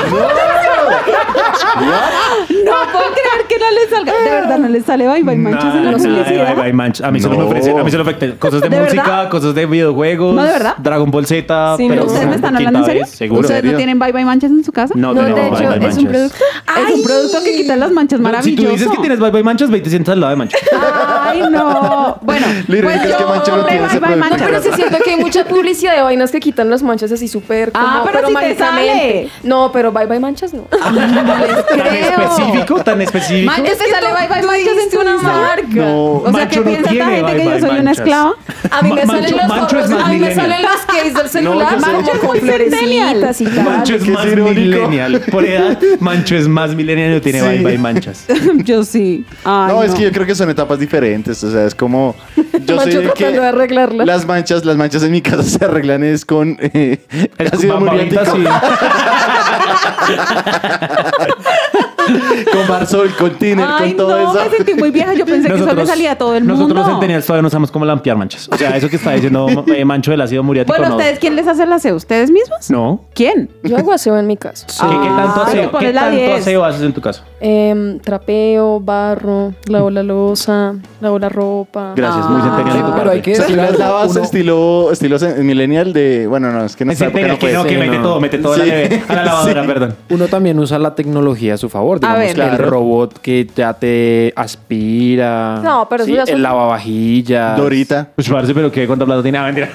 No puedo creer que no les salga. De verdad, no les sale Bye Bye Manchas en la Nah, nah, publicidad. bye, bye, manch. A mí solo No. me ofrecen, a mí solo me ofrecen cosas de, ¿De música, verdad? cosas de videojuegos. ¿No, de verdad? Dragon Ball Z. Sí, pero no. ¿Ustedes me están quinta hablando en serio? vez, seguro. ¿Ustedes no ¿Serio? tienen Bye Bye Manchas en su casa? No, No, de tenemos hecho, Bye Bye es un Manchas. producto. Es un producto que quita las manchas No, maravilloso. Si tú dices que tienes Bye Bye Manchas, ve y te sientas al lado de Manchas. Ay, no. Bueno, Liri, pues es que yo Mancha no compré tiene ese Bye Bye producto. Manchas. Pero sí siento que hay mucha publicidad de vainas que quitan las manchas así súper como, Ah, pero sí te mágicamente. sale. No, pero bye bye manchas no. Tan específico, tan específico. Man, es que sale Bye Bye Manchas en tu una Instagram. marca. No. O sea, Mancho ¿qué no piensa esta tiene gente Bye que yo Bye soy una Manchas. esclava? A mí me Ma- salen Mancho- los Mancho es forros- más a mí me millennial. salen los cases del celular yo sé. como con florecitas y tal. Mancho es Qué más irónico. millennial. Por edad, Mancho es más millennial y no tiene Sí. Bye Bye Manchas. Yo sí. Ay, No, es que yo creo que son etapas diferentes. O sea, es como. Yo Mancho sé que tratando de arreglarla. las manchas, las manchas en mi casa se arreglan es con eh, Es ácido con babita, muriático, sí. con Barsol, con Tiner, Ay, con todo no, eso. me sentí muy vieja. Yo pensé que eso le salía a todo el mundo. Nosotros los centennials todavía no sabemos cómo lampiar manchas. O sea, eso que está diciendo eh, Mancho del ácido muriático. Bueno, no. ¿ustedes quién les hace el aseo? ¿Ustedes mismos? No. ¿Quién? Yo hago aseo en mi casa. ¿Qué, qué tanto Ah, aseo, pero ponle ¿qué la tanto diez. aseo haces en tu casa? Em, trapeo, barro, lavo la loza, lavo la ropa. Gracias, muy centennial de tu pero parte. hay que O sea, tú decirle las lavas uno- estilo, estilo cen- millennial de. Bueno, no, es que no Es está porque centennial, no que no, puede. que Sí, mete no. todo, mete todo a la Sí. neve- a la lavadora, Sí. perdón. Uno también usa la tecnología a su favor. Digamos ver. que el Claro. robot que ya te aspira. No, pero eso sí, ya son- el lavavajillas. Dorita. Pues parce, pero ¿qué? ¿Cuánta plata tiene? Ah, mentira.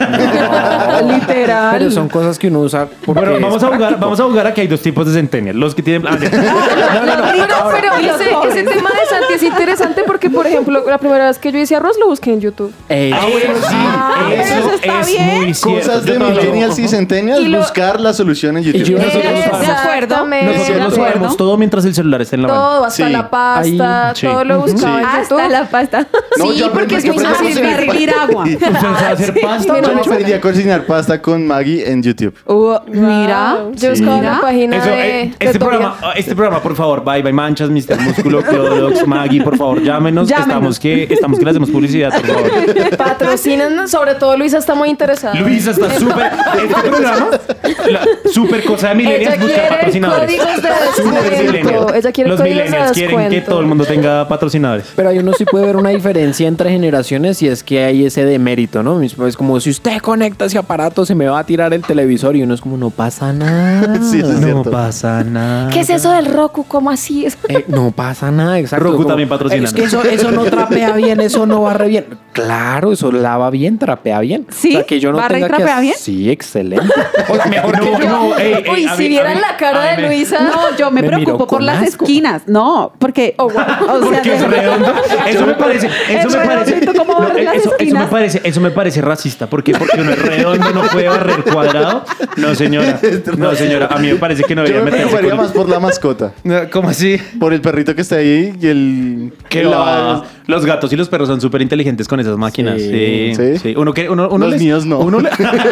Literal. Pero son cosas que uno usa. porque Bueno, es vamos a jugar, práctico. vamos a jugar a que hay dos tipos de centennial. Los que tienen. Ah, mentira. Pero, pero ese, ese tema de Santi es interesante porque, por ejemplo, la primera vez que yo hice arroz lo busqué en YouTube. Eh, Ah, bueno, sí. Ah, eso eso está es bien. muy cierto. Cosas de Yo también- millennials y centennials, Y lo- buscar la solución en YouTube. Y yo- nosotros De acuerdo. Exactamente. Nosotros de lo acuerdo. sabemos todo mientras el celular está en la mano. Todo, hasta Sí. la pasta, Ahí, sí. todo lo buscaba en Hasta YouTube. la pasta. No, Sí, yo aprendí- porque es yo muy aprendí a fácil cocinar hervir pasta. agua. ¿Usted sabe hacer pasta? Yo Mancho? aprendí a cocinar pasta con Maggie en YouTube. Uh, mira. Wow. Yo buscaba Mira. la página Eso, de, eh, de este, Doria. programa, este programa, por favor, Bye Bye Manchas, mister Músculo, Clorox, Maggie, por favor, llámenos. Llámenos. Estamos que, estamos que le hacemos publicidad, por favor. Patrocinan, sobre todo Luisa está muy interesada. Luisa está súper. Este programa, la súper cosa de millennials, Ella busca quiere patrocinadores. códigos de Súper descuento. millennial. Ella quiere Los códigos de millennials quieren que descuento. todo el mundo tenga patrocinadores. Pero ahí uno sí puede ver una diferencia entre generaciones y es que hay ese demérito, ¿no? Es como si usted conecta ese aparato, se me va a tirar el televisor y uno es como, no pasa nada. Sí, eso es No cierto. pasa nada. ¿Qué es eso del Roku? ¿Cómo así? Eh, no pasa nada, exacto. Roku Como, también patrocina. Es que eso, eso no trapea bien, eso no barre bien. Claro, eso lava bien, trapea bien. ¿Sí? O sea, que yo no ¿Barre y tenga que trapea hacer- bien? Sí, excelente. O sea, mejor que No, yo. no, ey, ey, Uy, a si mí- vieran a mí- la cara a mí de me- Luisa. No, yo me, Me miró preocupo por con las asco. esquinas. No, porque. O sea, Porque es de- redondo. Eso me parece. Eso Es me parece. redondito, ¿cómo no, barre las eso, eso me esquinas? parece. Eso me parece racista. ¿Por qué? Porque uno es redondo, no puede barrer cuadrado. No, señora. No, señora. A mí me parece que no Yo debería me meterse preocuparía con- más por la mascota. No, ¿cómo así? Por el perrito que está ahí y el. Que el va. lavado. Los gatos y los perros son súper inteligentes con esas máquinas. Sí. Sí. Sí. Uno que uno, uno Los les- míos no. Uno le-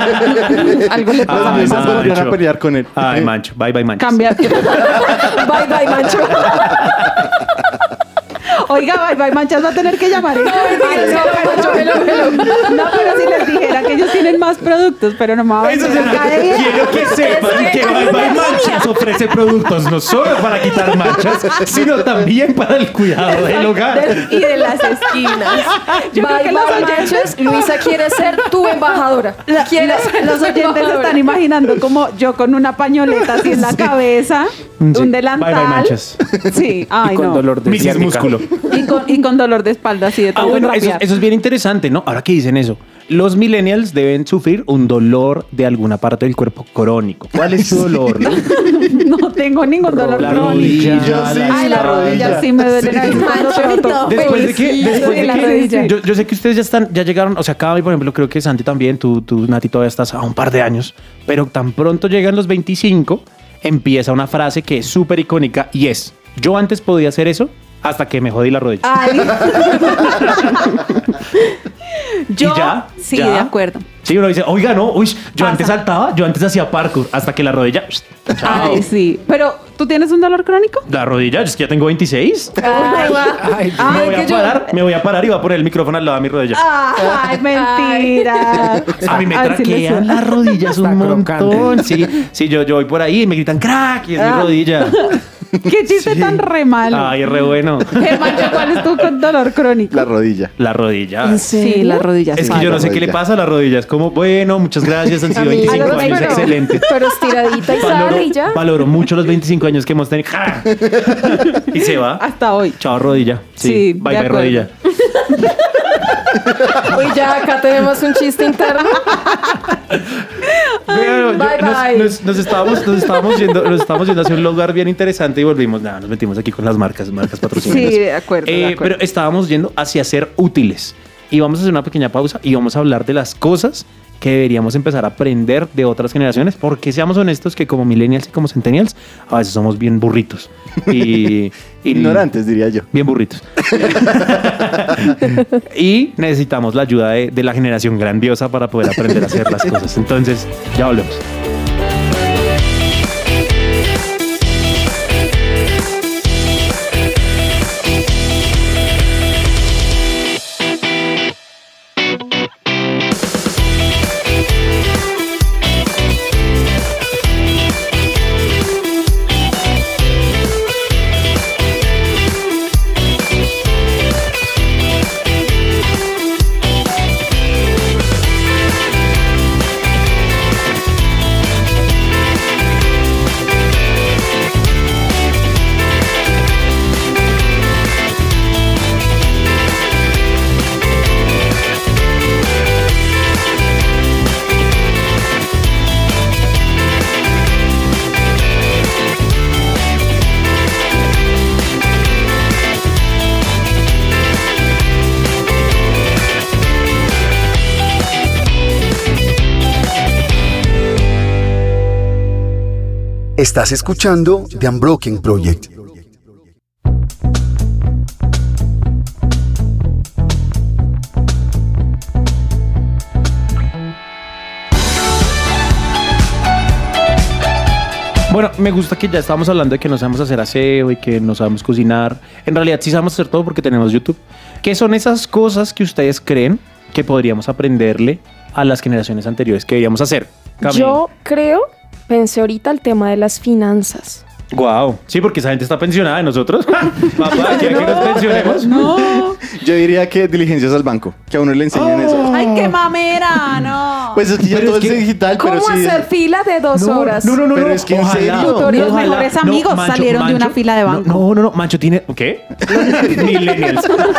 Algo le Ah, pasa. Los míos se Mancho. podrían a pelear con él. Ay, mancho. Bye, bye, mancho. Cambiar. Bye, bye, Mancho. Oiga, Bye Bye Manchas va a tener que llamar. No, Mancho, velo, velo. no, pero si les dijera que ellos tienen más productos, pero no me va a Eso venir será. acá de bien. Quiero que sepan que Bye Bye Manchas ofrece productos no solo para quitar manchas, sino también para el cuidado del hogar. Y de las esquinas. Yo creo Bye, que los bye, oyentes- Manchos. Luisa quiere ser tu embajadora. La- Quiere la- ser los tu oyentes embajadora. están imaginando como yo con una pañoleta así en la cabeza, Sí. un delantal. Bye, bye, manchas. Sí, ay Y con no. dolor de Missus ciática. Músculo. Y con, y con dolor de espalda así de Ah, tanto bueno, eso, rapear. eso es bien interesante, ¿no? Ahora que dicen eso, los millennials deben sufrir un dolor de alguna parte del cuerpo crónico. ¿Cuál es su dolor? no? No tengo ningún dolor La crónico. rodilla, Yo sí, Ay, la rodilla sí me duele. Sí. Cuando troto. Después de que, Sí, después de la que- rodilla. yo, yo sé que ustedes ya están, ya llegaron, o sea, acá, por ejemplo, creo que Santi también, tú, tú, Nati, todavía estás a un par de años, pero tan pronto llegan los veinticinco, empieza una frase que es súper icónica y es, yo antes podía hacer eso hasta que me jodí la rodilla. Ay. Yo, ¿Y ya? sí, ¿Ya? de acuerdo. Sí, uno dice, oiga, no, uy, yo Pasa. antes saltaba, yo antes hacía parkour, hasta que la rodilla, chao. Ay, sí. Pero, ¿tú tienes un dolor crónico? La rodilla, es que ya tengo veintiséis. Ay, Ay, me Ay, voy a que yo- parar, me voy a parar y voy a poner el micrófono al lado de mi rodilla. Ay, mentira. A mí me Ay, sí le traquean suena. las rodillas un Está montón. crocante. Sí, sí, yo, yo voy por ahí y me gritan crack y es Ah. mi rodilla. Qué chiste tan re malo. Ay, es re bueno. Germán, ¿cuál es tu con- dolor crónico? La rodilla. La rodilla. Sí, las rodillas. Es que yo no sé qué le pasa a la rodilla. Es como, bueno, muchas gracias, han sido A mí- veinticinco a los años, pero- excelente. Pero estiradita y sal Valoro, y ya. valoro mucho los veinticinco años que hemos tenido. ¡Ja! Y se va. Hasta hoy. Chao, rodilla. Sí, Sí, bye, de bye, acuerdo. rodilla. Uy, ya acá tenemos un chiste interno. Pero yo- bye, nos, bye. nos- nos estábamos, nos estábamos yendo, nos estábamos yendo hacia un lugar bien interesante y volvimos. Nada, nos metimos aquí con las marcas, marcas patrocinadas. Sí, de acuerdo, de Eh, acuerdo. Pero estábamos yendo hacia ser útiles. Y vamos a hacer una pequeña pausa y vamos a hablar de las cosas que deberíamos empezar a aprender de otras generaciones, porque seamos honestos que como millennials y como centennials, a veces somos bien burritos. Y, y- Ignorantes, diría yo. Bien burritos. Y necesitamos la ayuda de, de la generación grandiosa para poder aprender a hacer las cosas. Entonces, ya volvemos. Estás escuchando The Unbroken Project. Bueno, me gusta que ya estamos hablando de que no sabemos hacer aseo y que no sabemos cocinar. En realidad sí sabemos hacer todo porque tenemos YouTube. ¿Qué son esas cosas que ustedes creen que podríamos aprenderle a las generaciones anteriores que deberíamos hacer? Cami. Yo creo, pensé ahorita el tema de las finanzas. Wow. Sí, porque esa gente está pensionada de nosotros. Papá, ¿quiere que nos pensionemos? No. Yo diría que diligencias al banco, que a uno le enseñan eso. Ay, qué mamera, no. Pues es que ya Pero todo es es, que- digital, ¿Cómo pero sí. hacer fila de dos No, horas? No, no, no. Pero no. es que en Ojalá. serio. Los Ojalá. mejores amigos salieron de una fila de banco. No, no, no. Mancho tiene. ¿Qué? Millennials.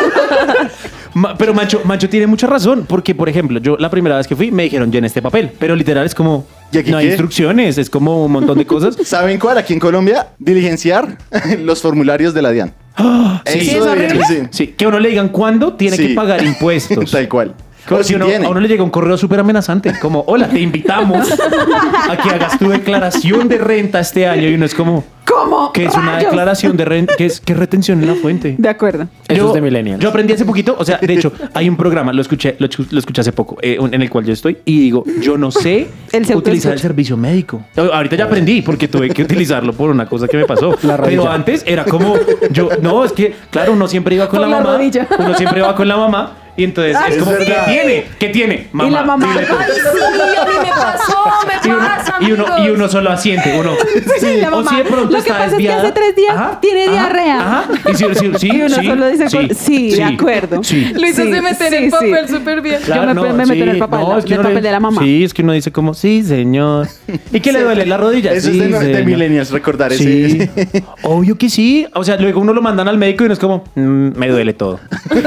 Ma- Pero Mancho, Mancho tiene mucha razón. Porque, por ejemplo, yo la primera vez que fui me dijeron llena este papel. Pero literal es como. ¿Y aquí no hay qué? instrucciones. Es como un montón de cosas. ¿Saben cuál? Aquí en Colombia, diligenciar los formularios de la DIAN. Sí, es Eso horrible. deberían- sí. Sí, que a uno le digan cuándo tiene Sí. que pagar impuestos. Tal cual. Como O si si uno- tiene. a uno le llega un correo súper amenazante, como, hola, te invitamos a que hagas tu declaración de renta este año. Y uno es como, ¿Cómo? que es una ¡Rayos! declaración de renta, que es que retención en la fuente. De acuerdo. Eso es de millennials. Yo aprendí hace poquito, o sea, de hecho, hay un programa, lo escuché, lo, escu- lo escuché hace poco, eh, un- en el cual yo estoy y digo, yo no sé Él se utilizar el autoescucha. servicio médico. O- Ahorita ya aprendí porque tuve que utilizarlo por una cosa que me pasó. La rodilla. Pero antes era como, yo, no, es que, claro, uno siempre iba con Por la la mamá. rodilla. Uno siempre va con la mamá. Y entonces Ay, es como, es ¿qué verdad. tiene? ¿Qué tiene? Mamá, Y la mamá, dile tú. Ay, sí, a mí me pasó, me Y uno, pasa, y, uno, y amigos. uno solo asiente, uno. Sí, la O mamá, si de pronto lo que está pasa es que desviada. hace tres días tiene diarrea. Ajá. Y si, si, sí, Y uno sí, solo dice, sí, sí, de acuerdo. Sí. Luisa Sí, se mete en sí, el papel sí. súper bien. Yo me- me meto en el papel, no, la- es que del uno papel le- de la mamá. Sí, es que uno dice como, sí, señor. ¿Y qué le duele? ¿La rodilla? Eso sí, es de, de señor. millennials, recordar Sí, ese. obvio que sí. O sea, luego uno lo mandan al médico y uno es como, "Mm, me duele todo.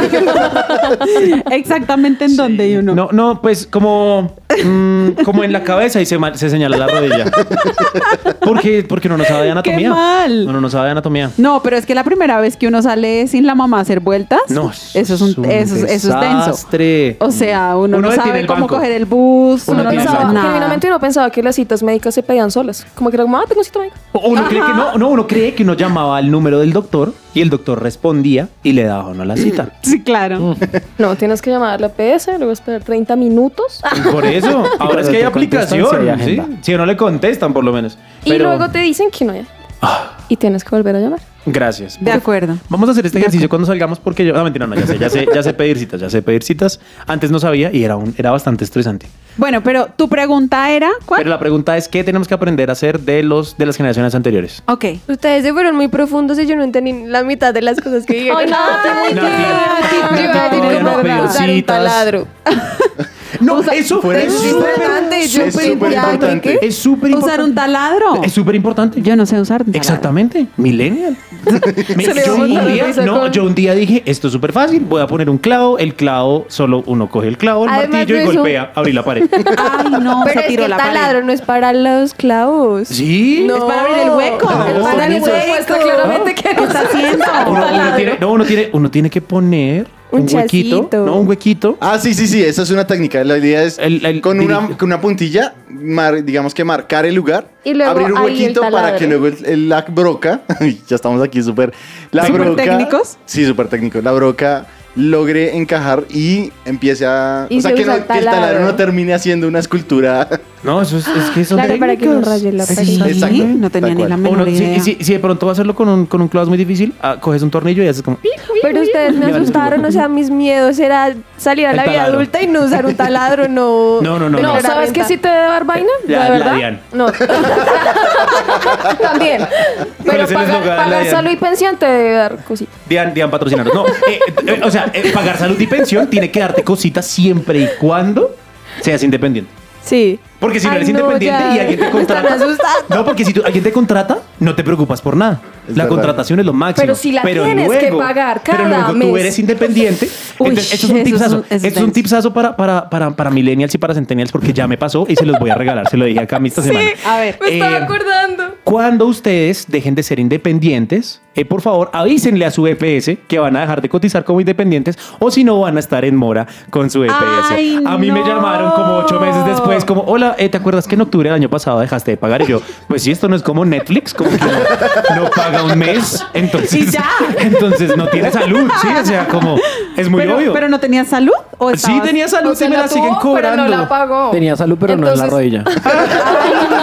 Exactamente en dónde y uno. No, no, pues como, mm, como en la cabeza y se, ma- se señala la rodilla. Porque, porque uno no sabe de anatomía. ¡Qué mal! Uno no sabe de anatomía. No, pero es que la primera vez que uno sale sin la mamá a hacer vueltas, No, eso es un, eso, es- eso es denso. desastre. O sea, uno, Uno no detiene sabe el cómo banco. coger el bus, Uno Uno uno no tiene pensaba, sabe nada. genuinamente uno pensaba que las citas médicas se pedían solas. Como que era como, ah, tengo cita médica. O uno cree que no, no, uno cree que uno llamaba al número del doctor y el doctor respondía y le daba a uno la cita. Sí, claro. No, tienes que llamar a la P S, luego esperar treinta minutos. Por eso, ahora es que hay te contestan aplicación, si hay ¿sí? agenda. Si no le contestan, por lo menos. Y Pero- luego te dicen que no hay. Y tienes que volver a llamar. Gracias. De acuerdo. Vamos a hacer este ejercicio cuando salgamos porque yo... No, mentira, no, ya sé, ya sé, ya sé pedir citas, ya sé pedir citas. Antes no sabía y era, un, era bastante estresante. Bueno, pero tu pregunta era, ¿cuál? Pero la pregunta es, ¿qué tenemos que aprender a hacer de, los, de las generaciones anteriores? Ok. Ustedes se fueron muy profundos y yo no entendí la mitad de las cosas que dijeron. Ay, Nati, muy Nati, bien. Nati, Yo iba a decir, todavía es no verdad. pidió Dar un citas. taladro. No, Usa- eso fuera es de- súper importante, Es yo súper pensé, importante. ¿qué? Es súper importante. Usar un taladro. Es súper importante. Yo no sé usar un taladro. Exactamente, millennial. Me- Se le yo, va a un montar la día, risa no, con- yo un día dije, esto es súper fácil, voy a poner un clavo, el clavo, solo uno coge el clavo, el Además martillo de y eso- golpea, abrí la pared. Ay, no, Pero se es que tiró el la pared. taladro no es para los clavos. ¿Sí? No. Es para abrir el hueco. No. Es para el Eso demuestra hueco. claramente que no está haciendo? Uno, uno tiene, no, uno tiene, uno tiene que poner un, Un huequito, chacito. no, un huequito. Ah, sí, sí, sí, esa es una técnica. La idea es El- el- con, una, dirige. con una puntilla, mar- digamos que marcar el lugar, Y luego abrir un ahí el huequito para taladro. que luego el, el- la broca, ya estamos aquí súper, la ¿Súper broca, técnicos? Sí, súper técnicos. La broca logre encajar y empiece a, Y o sea se que, usa no- el que el taladro taladro. no termine haciendo una escultura. No, eso es, es que son Claro, para que no técnicas. raye la Sí, pared. Exacto. no tenía Tal ni cual. la O menor no, si, idea. si- si de pronto va a hacerlo con un, con un clavo es muy difícil, ah, coges un tornillo y haces como... Pero ustedes me Ya, asustaron, o sea, mis miedos era salir a El la vida taladro. adulta y no usar un taladro, no. No, no, no, No, no. ¿sabes qué sí te debe dar vaina? La- ¿De la verdad? Dian. No. También. Pero es el pagar, eslogan de la pagar Dian? salud y pensión te debe dar cosita. Dian, Dian patrocinaros. No, eh, eh, o sea, eh, pagar salud y pensión tiene que darte cositas siempre y cuando seas independiente. Sí. Porque si no Ay, eres no, independiente ya. y alguien te Me están contrata. asustando. No, porque si tú- alguien te contrata, no te preocupas por nada. Es la verdad. contratación es lo máximo. Pero si la tienes que pagar cada Pero luego tú mes. eres independiente. Uy, Entonces, esto es un eso es tipsazo. un- eso es Esto es un denso. tipsazo para, para, para, para millennials y para centennials porque ya me pasó y se los voy a regalar. Se lo dije acá a mí esta semana. A ver. Me estaba Eh, acordando. Cuando ustedes dejen de ser independientes, eh, por favor avísenle a su E P S que van a dejar de cotizar como independientes o si no van a estar en mora con su E P S. Ay, a mí me no. llamaron como ocho meses después, como, hola, eh, ¿te acuerdas que en octubre del año pasado dejaste de pagar? Y yo, pues sí, esto no es como Netflix, como que no, no paga un mes, entonces, Y ya. entonces no tiene salud, sí, o sea, como, es muy pero, obvio. pero no tenías salud o Sí estabas- tenía salud, O sea, sí me la, la siguen tuvo, pero cobrando. no la pagó. Tenía salud, pero no en la Entonces- rodilla. Ay,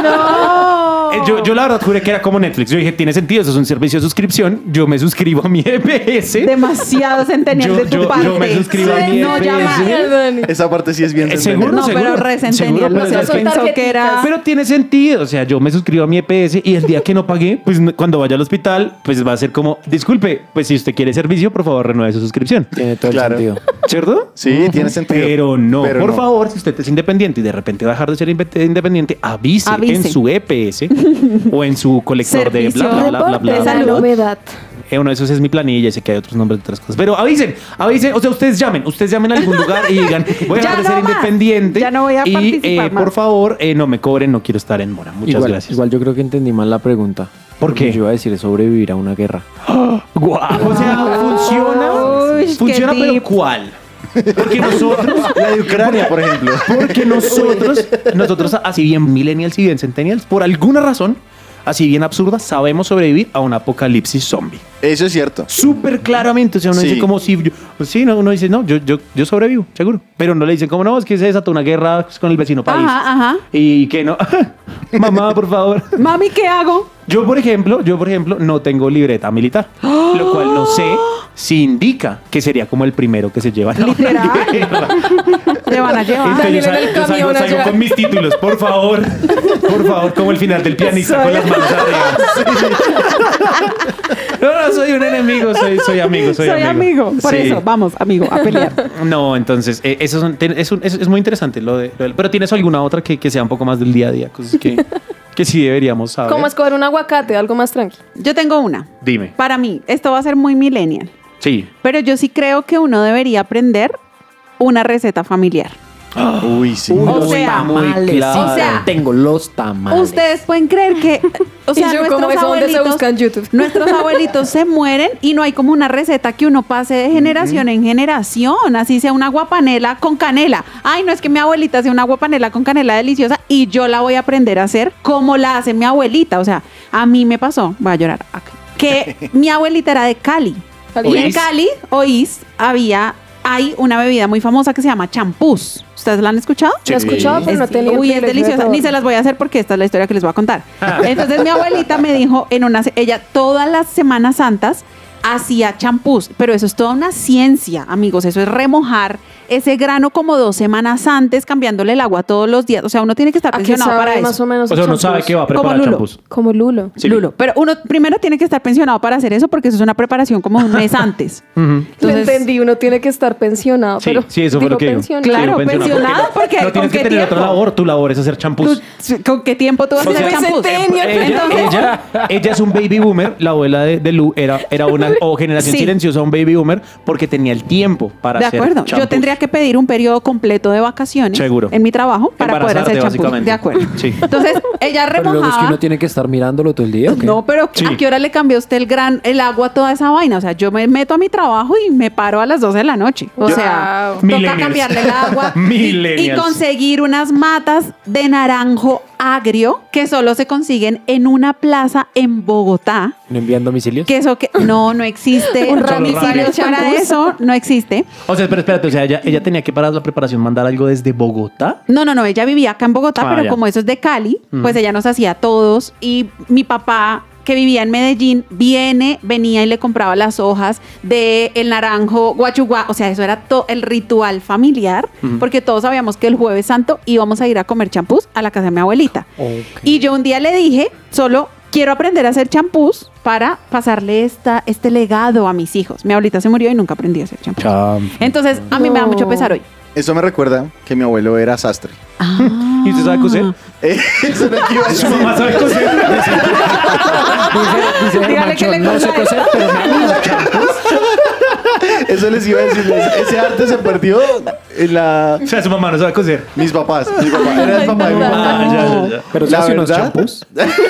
no. Eh, yo, yo la verdad juré que era como Netflix. Yo dije, tiene sentido, eso es un servicio de suscripción. Yo me suscribo a mi E P S. Demasiado centennial Yo- de tu yo- parte. yo me suscribo a mi No E P S. llama. Esa parte sí es bien Eh, centennial. seguro, No, seguro. pero re Seguro, centennial. pero O sea, es que- pensó que era... Pero tiene sentido. O sea, yo me suscribo a mi E P S y el día que no pagué, pues no- cuando vaya al hospital, pues va a ser como, disculpe, pues si usted quiere servicio, por favor, renueve su suscripción. Tiene todo Claro. el sentido. ¿Cierto? Sí, tiene sentido. Pero no, Pero por no. favor, si usted es independiente y de repente va a dejar de ser inve- independiente, avise, Avise. en su E P S o en su colector de Servicio bla, bla, bla, bla, bla, de bla. salud. novedad. Eh, uno de esos es mi planilla y sé que hay otros nombres de otras cosas. Pero avisen, avisen, o sea, ustedes llamen, ustedes llamen a algún lugar y digan, voy a Ya dejar de no ser más. independiente. Ya no voy a y, participar eh, más. por favor, eh, no me cobren, no quiero estar en mora. Muchas igual, gracias. Igual yo creo que entendí mal la pregunta. ¿Por Porque qué? Yo iba a decir sobrevivir a una guerra. Guau, o sea, funciona, Uy, funciona, qué pero deep. ¿cuál? Porque nosotros, La de Ucrania, por ejemplo. porque nosotros, nosotros, así bien millennials y bien centennials, por alguna razón, así bien absurda, sabemos sobrevivir a un apocalipsis zombie. Eso es cierto. Súper claramente, o sea, uno Sí. dice como si, yo- pues sí, no, uno dice, no, yo, yo, yo sobrevivo, seguro. Pero no le dicen como, no, es que se desató una guerra pues, con el vecino país. Ajá, ajá. Y que no, mamá, por favor. Mami, ¿qué hago? Yo, por ejemplo, yo, por ejemplo, no tengo libreta militar, lo cual no sé si indica que sería como el primero que se lleva a la Literal. guerra. Te van a llevar. Entonces yo, Daniel en sal- el yo salgo, camión salgo allá. con mis títulos, por favor, por favor, como el final del pianista con las manos arriba. No, no, soy un enemigo, soy, soy amigo, soy, Soy amigo. Por Sí. eso, vamos, amigo, a pelear. No, entonces, eh, eso son- ten- es, un- es- es muy interesante lo de, lo del- pero ¿tienes alguna otra que, que sea un poco más del día a día? Cosas que, que sí deberíamos saber. ¿Cómo escoger un aguacate? Algo más tranqui. Yo tengo una. Dime. Para mí, esto va a ser muy millennial. Sí. Pero yo sí creo que uno debería aprender una receta familiar. Uy, sí. Uy, O los sea, tamales, claro. sí, o sea, tengo los tamales. Ustedes pueden creer que, o sea, Y yo como nuestros eso, ¿dónde se abuelitos, busca en YouTube? nuestros abuelitos se mueren y no hay como una receta que uno pase de generación en generación, así sea una aguapanela con canela. Ay, no es que mi abuelita hace una aguapanela con canela deliciosa y yo la voy a aprender a hacer como la hace mi abuelita. O sea, a mí me pasó, voy a llorar, acá, que mi abuelita era de Cali. Cali. Y en ¿Oís? Cali, oís, había, hay una bebida muy famosa que se llama champús. ¿Ustedes la han escuchado? Lo he escuchado, pero no Es- tenía el Uy, es privilegio de deliciosa. Ni probarlo. se las voy a hacer porque esta es la historia que les voy a contar. Entonces mi abuelita me dijo en una, ella todas las Semanas Santas hacía champús, pero eso es toda una ciencia, amigos. Eso es remojar ese grano como dos semanas antes, cambiándole el agua todos los días. O sea, uno tiene que estar ¿A qué pensionado sabe para eso. más o menos O sea, el uno sabe champús? que va a Como preparar Lulo. champús. Como Lulo. Sí. Lulo. Pero uno primero tiene que estar pensionado para hacer eso porque eso es una preparación como un mes antes. Ujú. Lo Entonces, entendí, uno tiene que estar pensionado. Sí, pero sí, eso fue digo lo que digo. pensionado. Claro, Sí, pensionado, porque no ¿con tienes que qué tener otra tiempo? labor. Tu labor es hacer champús. ¿tú- ¿Con qué tiempo tú vas a O hacer sea, champús? Centennial, Ella, ella, ella es un baby boomer. La abuela de, de Lu era, era una o generación Sí. silenciosa, un baby boomer, porque tenía el tiempo para De hacer acuerdo. Yo champús. tendría que pedir un periodo completo de vacaciones Seguro. en mi trabajo para poder hacer Embarazarte, champús. básicamente. De acuerdo. Sí. Entonces, ella Pero luego es que remojaba. uno tiene que estar mirándolo todo el día. ¿o qué? No, pero Sí. ¿a qué hora le cambió usted el gran, el agua a toda esa vaina? O sea, yo me meto a mi trabajo y me paro a las doce de la noche. O Yo- sea, Wow. toca Millennials. cambiarle el agua y, y Millennials. conseguir unas matas de naranjo agrio que solo se consiguen en una plaza en Bogotá. ¿No envían domicilios? Que eso que no, no existe. Un domicilios ramito de para champús. eso no existe. O sea, pero espérate, o sea, ella, ella tenía que para la preparación mandar algo desde Bogotá. No, no, no, ella vivía acá en Bogotá, Ah, pero ya. como eso es de Cali, Mm. pues ella nos hacía a todos. Y mi papá, que vivía en Medellín, viene, venía y le compraba las hojas de el naranjo guachuguá. O sea, eso era todo el ritual familiar, Ujú. porque todos sabíamos que el Jueves Santo íbamos a ir a comer champús a la casa de mi abuelita. Ok. Y yo un día le dije, solo quiero aprender a hacer champús para pasarle esta, este legado a mis hijos. Mi abuelita se murió y nunca aprendí a hacer champús. Cham. Entonces, a mí me da No. mucho pesar hoy. Eso me recuerda que mi abuelo era sastre. ¿Y usted sabe coser? Eh, eso no es que iba a ¿Su decir. mamá sabe coser? Dice, dice Dígale que Mancho, le no sé gusta coser, pero me hago los champús. Eso les iba a decir. Ese arte se perdió en la... O sea, su mamá no sabe coser. Mis papás. Mi papá. Era el papá de mi Ay, mamá. Ah, ya, ya, ya. Pero se La hace unos verdad- champús.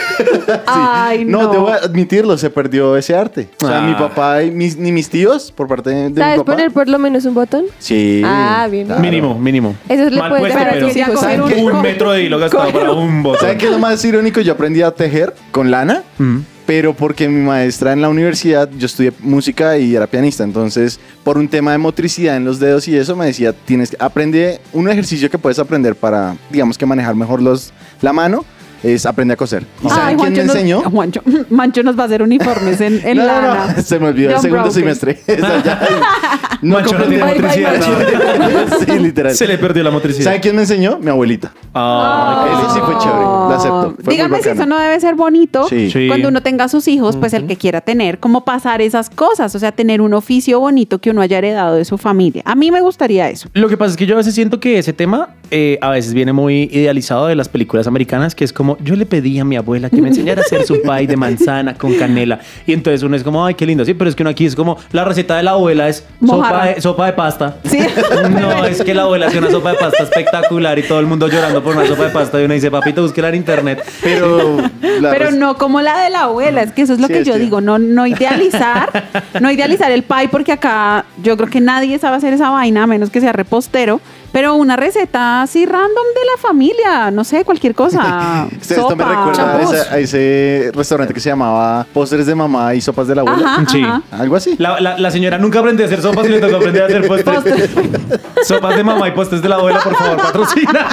Ay, no. No, debo admitirlo, se perdió ese arte. O sea, Ah. mi papá y mis, ni mis tíos, por parte de, de mi ¿Sabes papá. poner por lo menos un botón? Sí. Ah, bien. claro. Mínimo, mínimo. Eso le Mal puede puesto, dar a pero tus hijos. ¿saben un- qué? un metro de hilo gastado para un botón. ¿Saben qué es lo más irónico? Yo aprendí a tejer con lana, Mm. pero porque mi maestra en la universidad, yo estudié música y era pianista, entonces por un tema de motricidad en los dedos y eso me decía, tienes que aprender un ejercicio que puedes aprender para, digamos que manejar mejor los, la mano, es aprender a coser. ¿Y saben Ay, quién me Juancho nos- enseñó? Juancho, Mancho nos va a hacer uniformes en, en no, no, lana. no, se me olvidó el John segundo Broken. semestre. Esa ya- Mancho no comprendí. tiene motricidad. Sí, literal. Se le perdió la motricidad. ¿Saben quién me enseñó? Mi abuelita. Ah, Eso sí fue chévere, lo acepto. Fue muy Dígame si bacano. eso no debe ser bonito. Sí. Sí. Cuando uno tenga sus hijos, pues el que quiera tener, como pasar esas cosas, o sea, tener un oficio bonito que uno haya heredado de su familia. A mí me gustaría eso. Lo que pasa es que yo a veces siento que ese tema eh, a veces viene muy idealizado de las películas americanas, que es como yo le pedí a mi abuela que me enseñara a hacer su pie de manzana con canela. Y entonces uno es como, ay, qué lindo. Sí, pero es que uno aquí es como, la receta de la abuela es sopa Mojarra. de, sopa de pasta. Sí. No, es que la abuela hace una sopa de pasta espectacular y todo el mundo llorando por una sopa de pasta. Y uno dice, papito, búsquela en internet. Pero, la Pero res- no como la de la abuela, es que eso es lo Sí, que es yo que- digo, no, no idealizar, no idealizar el pie porque acá yo creo que nadie sabe hacer esa vaina a menos que sea repostero, pero una receta así random de la familia, no sé, cualquier cosa. Esto, esto me sopa, recuerda a champús. ese, a ese restaurante que se llamaba Postres de Mamá y Sopas de la Abuela. Ajá, Sí. ajá. Algo así. La, la, la señora nunca aprendió a hacer sopas y le tocó aprender a hacer postres. Sopas de mamá y postres de la abuela, por favor, patrocina.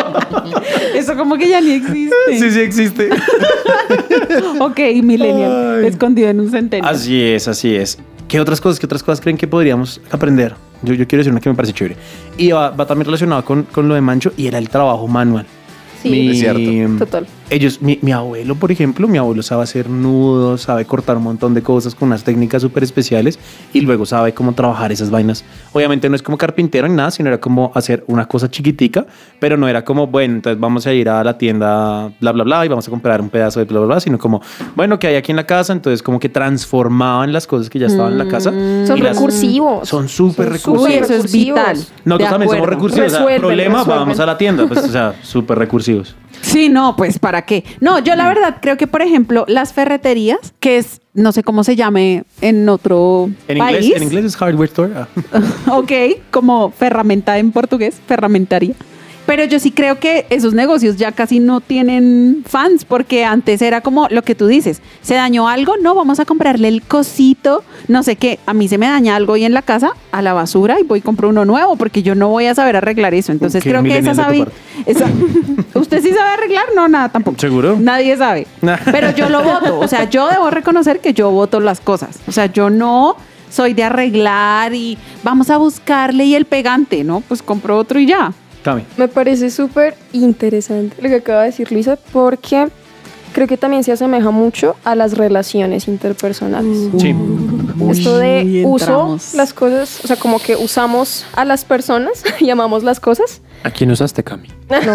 Eso como que ya ni existe. Sí, sí existe. Ok, millennial, Ay. escondido en un centenio. Así es, así es. ¿Qué otras cosas, qué otras cosas creen que podríamos aprender? Yo, yo quiero decir una que me parece chévere. Y va, va también relacionado con, con lo de Mancho y era el trabajo manual. Sí, es cierto. Total. Ellos, mi, mi abuelo, por ejemplo, mi abuelo sabe hacer nudos, sabe cortar un montón de cosas con unas técnicas súper especiales y luego sabe cómo trabajar esas vainas. Obviamente no es como carpintero ni nada, sino era como hacer una cosa chiquitica, pero no era como, bueno, entonces vamos a ir a la tienda, bla, bla, bla, y vamos a comprar un pedazo de bla, bla, bla, sino como, bueno, que hay aquí en la casa, entonces como que transformaban las cosas que ya estaban en la casa. Son y las- recursivos. Son súper Son recursivos. Uy, eso es recursivos. vital. Nosotros De también somos acuerdo. recursivos. O sea, Resuelven, problema, resuelven. vamos a la tienda. Pues, o sea, súper recursivos. Sí, no, pues ¿para qué? No, yo la verdad creo que, por ejemplo, las ferreterías, que es, no sé cómo se llame en otro En país. inglés, en inglés es hardware store. Ah. Ok, como ferramenta en portugués, ferramentaria. Pero yo sí creo que esos negocios ya casi no tienen fans, porque antes era como lo que tú dices, se dañó algo, no, vamos a comprarle el cosito, no sé qué, a mí se me daña algo hoy en la casa, a la basura y voy y compro uno nuevo, porque yo no voy a saber arreglar eso. Entonces Qué creo que esa millennial de tu sabi- esa- ¿Usted sí sabe arreglar? No, nada, tampoco. ¿Seguro? Nadie sabe. Pero yo lo voto, o sea, yo debo reconocer que yo voto las cosas. O sea, yo no soy de arreglar y vamos a buscarle y el pegante, ¿no? Pues compro otro y ya. Cami. Me parece súper interesante lo que acaba de decir Luisa, porque creo que también se asemeja mucho a las relaciones interpersonales. Sí. Esto de Uy, uso entramos. las cosas, o sea, como que usamos a las personas y amamos las cosas. ¿A quién usaste, Cami?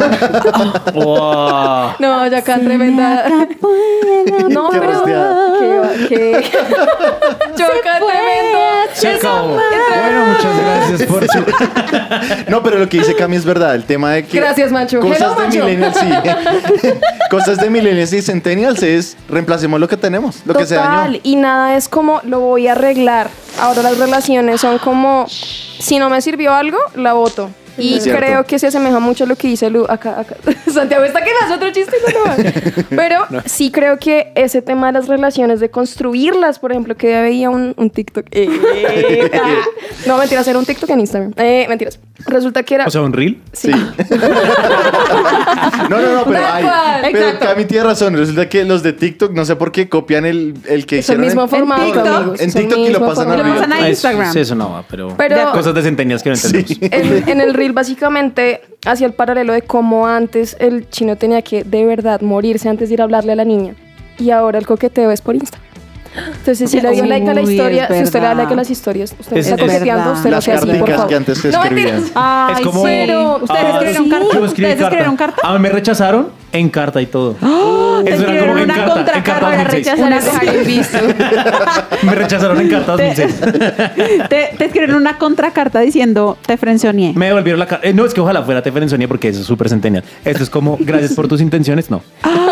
Wow. No, ya acá tremenda. No, Qué pero rosdeada. qué va- qué yo acá tremendo. Se Eso, acabó. entre- Bueno, muchas gracias por su... No, pero lo que dice Cami es verdad. El tema de que. Gracias, Macho. Cosas Hello, de Macho. millennials, sí. Cosas de millennials y centennials es reemplacemos lo que tenemos, lo que se Total, dañó. y nada es como lo voy a arreglar. Ahora las relaciones son como si no me sirvió algo, la voto. Y Es cierto. creo que se asemeja mucho a lo que dice Lu acá, acá. Santiago está que hace otro chiste y no lo va. Pero sí creo que ese tema de las relaciones, de construirlas, por ejemplo, que ya veía un, un TikTok. Eh, ah, no, mentiras, era un TikTok en Instagram. Eh, mentiras. Resulta que era. O sea, un reel. Sí. No, no, no, pero Tal hay. cual. Pero Exacto. Cami tiene razón. Resulta que los de TikTok, no sé por qué, copian el, el que Es el hicieron. mismo en- formato, TikTok. amigos. En Es el TikTok y lo mismo pasan a formato. Lo pasan a Ah, Instagram. Eso, eso no va, pero... Pero- Cosas de centenias que no entendemos. Sí. En, en el reel básicamente hacía el paralelo de cómo antes el chino tenía que de verdad morirse antes de ir a hablarle a la niña y ahora el coqueteo es por Insta. Entonces si le dio like a la Uy, historia, es si usted le da verdad. like a las historias, usted Es- está es coqueteando, verdad. usted lo Las hace así, por carticas favor. que antes se No, escribían. mentiras. Ay, Es como... sí. Pero, ¿Ustedes Ah, escribieron sí. carta? Yo escribí ¿Ustedes escribieron carta? A mí me rechazaron en carta y todo. Te Eso era escribieron como en una carta, en contracarta carta para dos mil seis. rechazar a dejar en visto. Me rechazaron en carta dos mil seis. te, te escribieron una contracarta diciendo te frencioné. Me devolvieron la carta. Eh, no, es que ojalá fuera te frenzoné porque eso es súper centenial. Esto es como, gracias por tus intenciones. No.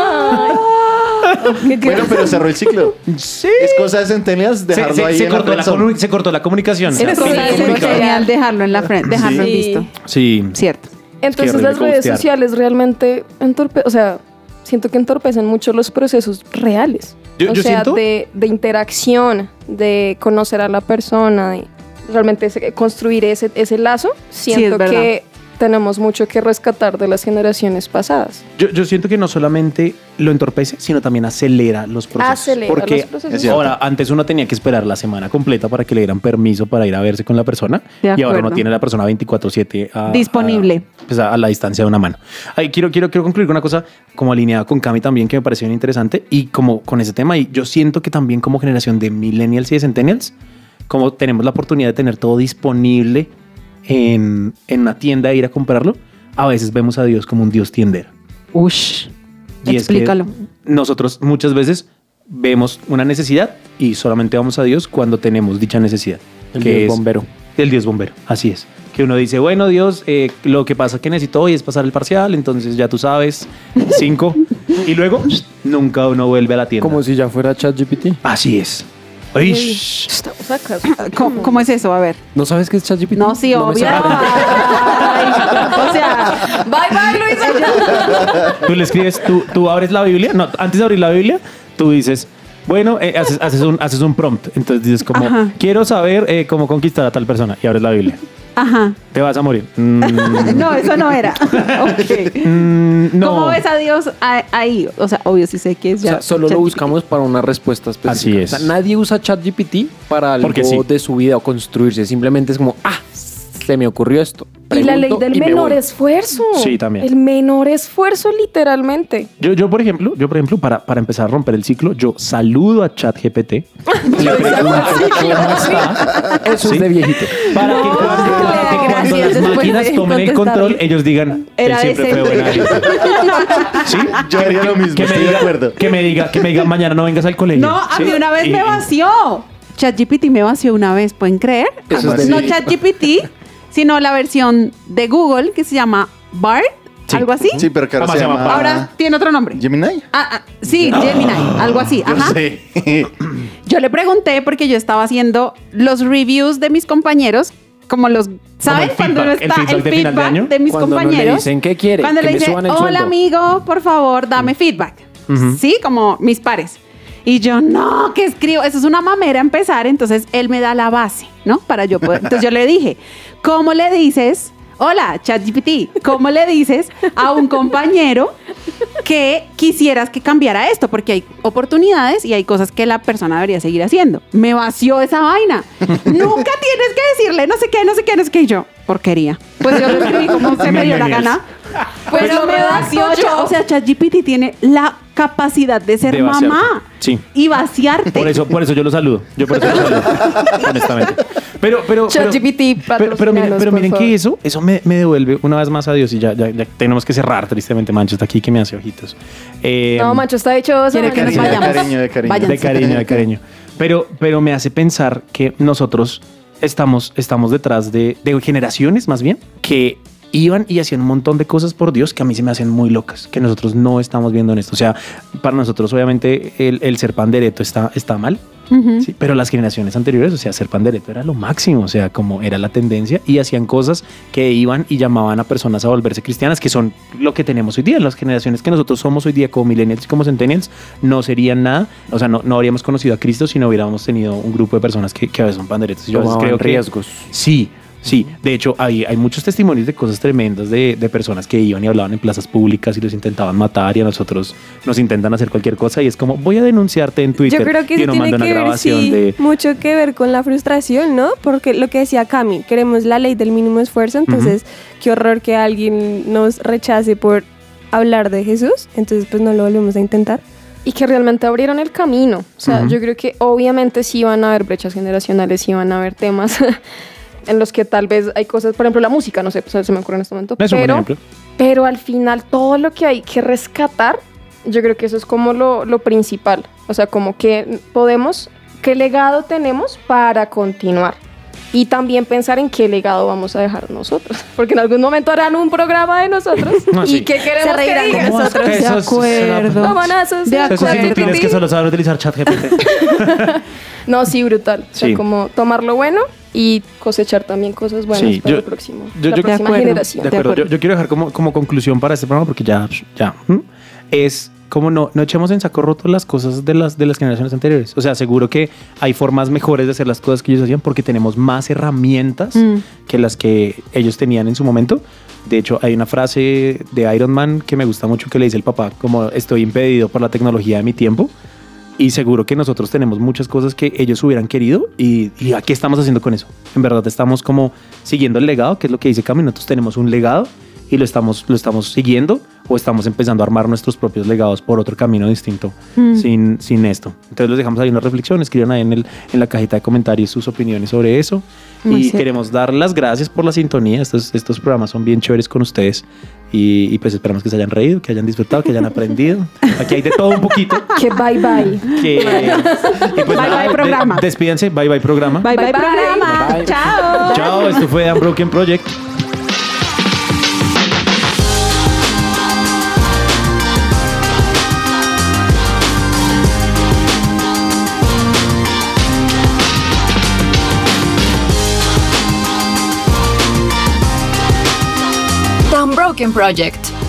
Bueno, pero cerró el ciclo. Sí. Es cosa de centennials Se, dejarlo se- ahí se en la cortó la friendzone. comu- se cortó la comunicación. Es O sea, cosa fin de de ser comunicación. genial dejarlo en la frente, dejarlo en Sí. visto. Sí. Cierto. Entonces horrible las redes ghostear. sociales realmente entorpe, o sea, siento que entorpecen mucho los procesos reales. Yo- o yo sea, siento- de, de interacción, de conocer a la persona, de realmente ese- construir ese, ese lazo. Siento verdad. que tenemos mucho que rescatar de las generaciones pasadas. Yo, yo siento que no solamente lo entorpece, sino también acelera los procesos. Acelera porque los procesos. Es cierto. ahora, antes uno tenía que esperar la semana completa para que le dieran permiso para ir a verse con la persona. De Y ahora acuerdo. uno tiene a la persona veinticuatro siete a- Disponible. A, pues a, a la distancia de una mano. Ay, quiero, quiero, quiero concluir con una cosa como alineada con Cami también que me pareció bien interesante y como con ese tema. Y yo siento que también como generación de millennials y de centennials, como tenemos la oportunidad de tener todo disponible en, en una tienda e ir a comprarlo, a veces vemos a Dios como un Dios tiendero. Ush. Y es que Explícalo. nosotros muchas veces vemos una necesidad y solamente vamos a Dios cuando tenemos dicha necesidad. El que Dios es bombero. El Dios bombero, así es. Que uno dice, bueno, Dios, eh, lo que pasa que necesito hoy es pasar el parcial, entonces ya tú sabes, cinco. Y luego nunca uno vuelve a la tienda. Como si ya fuera ChatGPT. Así es. Uy, Estamos acá. ¿Cómo, cómo es eso? A ver. ¿No sabes qué es ChatGPT? No, sí, me obvio. sabes. Ay, o sea, Bye bye, Luisa. tú le escribes, tú, tú abres la Biblia, no, antes de abrir la Biblia, tú dices, bueno, eh, haces, haces, un, haces un prompt, entonces dices como, Ajá. quiero saber eh, cómo conquistar a tal persona y abres la Biblia. ajá. Te vas a morir. Mm, No, eso no era. Ok. mm, no. ¿Cómo ves a Dios a- ahí? O sea, obvio, sí sé que es O ya. sea, solo lo ChatGPT. buscamos para una respuesta específica. Así es. O sea, nadie usa ChatGPT para algo Porque sí. de su vida o construirse. Simplemente es como, ah, se me ocurrió esto. Y la ley Pregunto del y me menor voy. esfuerzo. Sí, también. El menor esfuerzo, literalmente. Yo, yo, por ejemplo, yo, por ejemplo, para, para empezar a romper el ciclo, yo saludo a ChatGPT. Le pregunto cómo está. Eso ¿Sí? es de viejito. Para que cuando, para que cuando gracias, las después máquinas de tomen el contestarle. control, ellos digan, Era él siempre fue decente. buena. ¿Sí? Yo haría lo mismo, Que me estoy de diga, acuerdo. que me diga, que me diga, mañana no vengas al colegio. No, a ¿Sí? mí una vez Y- me vació. ChatGPT me vació una vez, ¿pueden creer? Eso es de No viejito. ChatGPT, sino la versión de Google que se llama Bard, Sí. algo así. Sí, pero que ahora ¿Cómo se se llama? llama... Ahora tiene otro nombre. Gemini. Ah, ah, sí, Gemini, algo así. Yo Ajá. sé. Yo le pregunté porque yo estaba haciendo los reviews de mis compañeros como los, ¿saben? el Cuando no feedback, el está el feedback de final de feedback año. de mis Cuando no le compañeros. dicen, ¿qué quiere? Cuando Que le le dice, suban el hola sueldo". amigo, por favor, dame feedback. Ujú. Sí, como mis pares. Y yo, no, ¿qué escribo? Eso es una mamera empezar. Entonces, él me da la base, ¿no? Para yo poder. Entonces, yo le dije, ¿cómo le dices? Hola, ChatGPT, ¿cómo le dices a un compañero que quisieras que cambiara esto? Porque hay oportunidades y hay cosas que la persona debería seguir haciendo. Me vació esa vaina. Nunca tienes que decirle no sé qué, no sé qué, no sé qué. Y yo, porquería. Pues yo lo escribí como se me dio la gana. Pues Pues lo lo me vació. redacto yo. O sea, ChatGPT tiene la capacidad de ser De vaciarte. mamá. Sí. Y vaciarte. Por eso, por eso yo lo saludo. Yo por eso lo saludo, honestamente. Pero, pero, pero, ChatGPT, pero, pero miren, patrocínanos, pero por miren favor. que eso, eso me, me devuelve una vez más a Dios y ya, ya, ya tenemos que cerrar tristemente. Mancho está aquí que me hace ojitos. Eh, No, macho, está hecho. Quiere que nos De vayamos. cariño, de cariño. Váyanse. de cariño, de cariño. Pero, pero me hace pensar que nosotros estamos, estamos detrás de, de generaciones, más bien, que iban y hacían un montón de cosas por Dios que a mí se me hacen muy locas, que nosotros no estamos viendo en esto. O sea, para nosotros obviamente el, el ser pandereto está, está mal, Ujú. sí, pero las generaciones anteriores, o sea, ser pandereto era lo máximo, o sea, como era la tendencia y hacían cosas que iban y llamaban a personas a volverse cristianas, que son lo que tenemos hoy día. Las generaciones que nosotros somos hoy día como millennials y como centennials no serían nada, o sea, no, no habríamos conocido a Cristo si no hubiéramos tenido un grupo de personas que, que a veces son panderetos. Y yo a veces Tomaban creo que riesgos. sí. Sí, de hecho hay, hay muchos testimonios de cosas tremendas de, de personas que iban y hablaban en plazas públicas y los intentaban matar y a nosotros nos intentan hacer cualquier cosa y es como voy a denunciarte en Twitter. Yo creo que y eso uno tiene manda una que ver, grabación sí, de... mucho que ver con la frustración, ¿no? Porque lo que decía Cami, queremos la ley del mínimo esfuerzo, entonces qué horror que alguien nos rechace por hablar de Jesús, entonces pues no lo volvemos a intentar. Y que realmente abrieron el camino. O sea, Ujú. yo creo que obviamente sí van a haber brechas generacionales, sí van a haber temas en los que tal vez hay cosas, por ejemplo, la música, no sé, pues, se me ocurre en este momento. Es un buen pero, ejemplo. pero al final todo lo que hay que rescatar, yo creo que eso es como lo, lo principal. O sea, como que podemos, qué legado tenemos para continuar. Y también pensar en qué legado vamos a dejar nosotros. Porque en algún momento harán un programa de nosotros. Ah, ¿Y sí. qué queremos Se que reirán de digan? nosotros. De Eso es- acuerdo. Mamonazos. De Esos acuerdo. inútiles que solo saben utilizar ChatGPT. No, sí, brutal. O sea, Sí. como tomar lo bueno y cosechar también cosas buenas Sí, para yo- el próximo, yo- la yo- próxima De acuerdo. generación. De De acuerdo. Yo, acuerdo. yo quiero dejar como, como conclusión para este programa porque ya, ya, ¿m? es como no, no echemos en saco roto las cosas de las, de las generaciones anteriores. O sea, seguro que hay formas mejores de hacer las cosas que ellos hacían porque tenemos más herramientas Mm. que las que ellos tenían en su momento. De hecho, hay una frase de Iron Man que me gusta mucho que le dice el papá, como estoy impedido por la tecnología de mi tiempo. Y seguro que nosotros tenemos muchas cosas que ellos hubieran querido y, y ¿qué estamos haciendo con eso? En verdad estamos como siguiendo el legado, que es lo que dice Cami. Nosotros tenemos un legado y lo estamos, lo estamos siguiendo o estamos empezando a armar nuestros propios legados por otro camino distinto Mm. sin, sin esto. Entonces los dejamos ahí una reflexión, escriban ahí en, el, en la cajita de comentarios sus opiniones sobre eso. Muy y cierto. queremos dar las gracias por la sintonía. Estos, estos programas son bien chéveres con ustedes y, y pues esperamos que se hayan reído, que hayan disfrutado, que hayan aprendido. Aquí hay de todo un poquito. Que bye bye. Que, y pues Bye, nada, bye, de- programa. despídense, bye bye programa. Bye, bye, Bye, bye. programa. Bye. Chao. Chao, esto fue Unbroken Project. The Unbroken Project.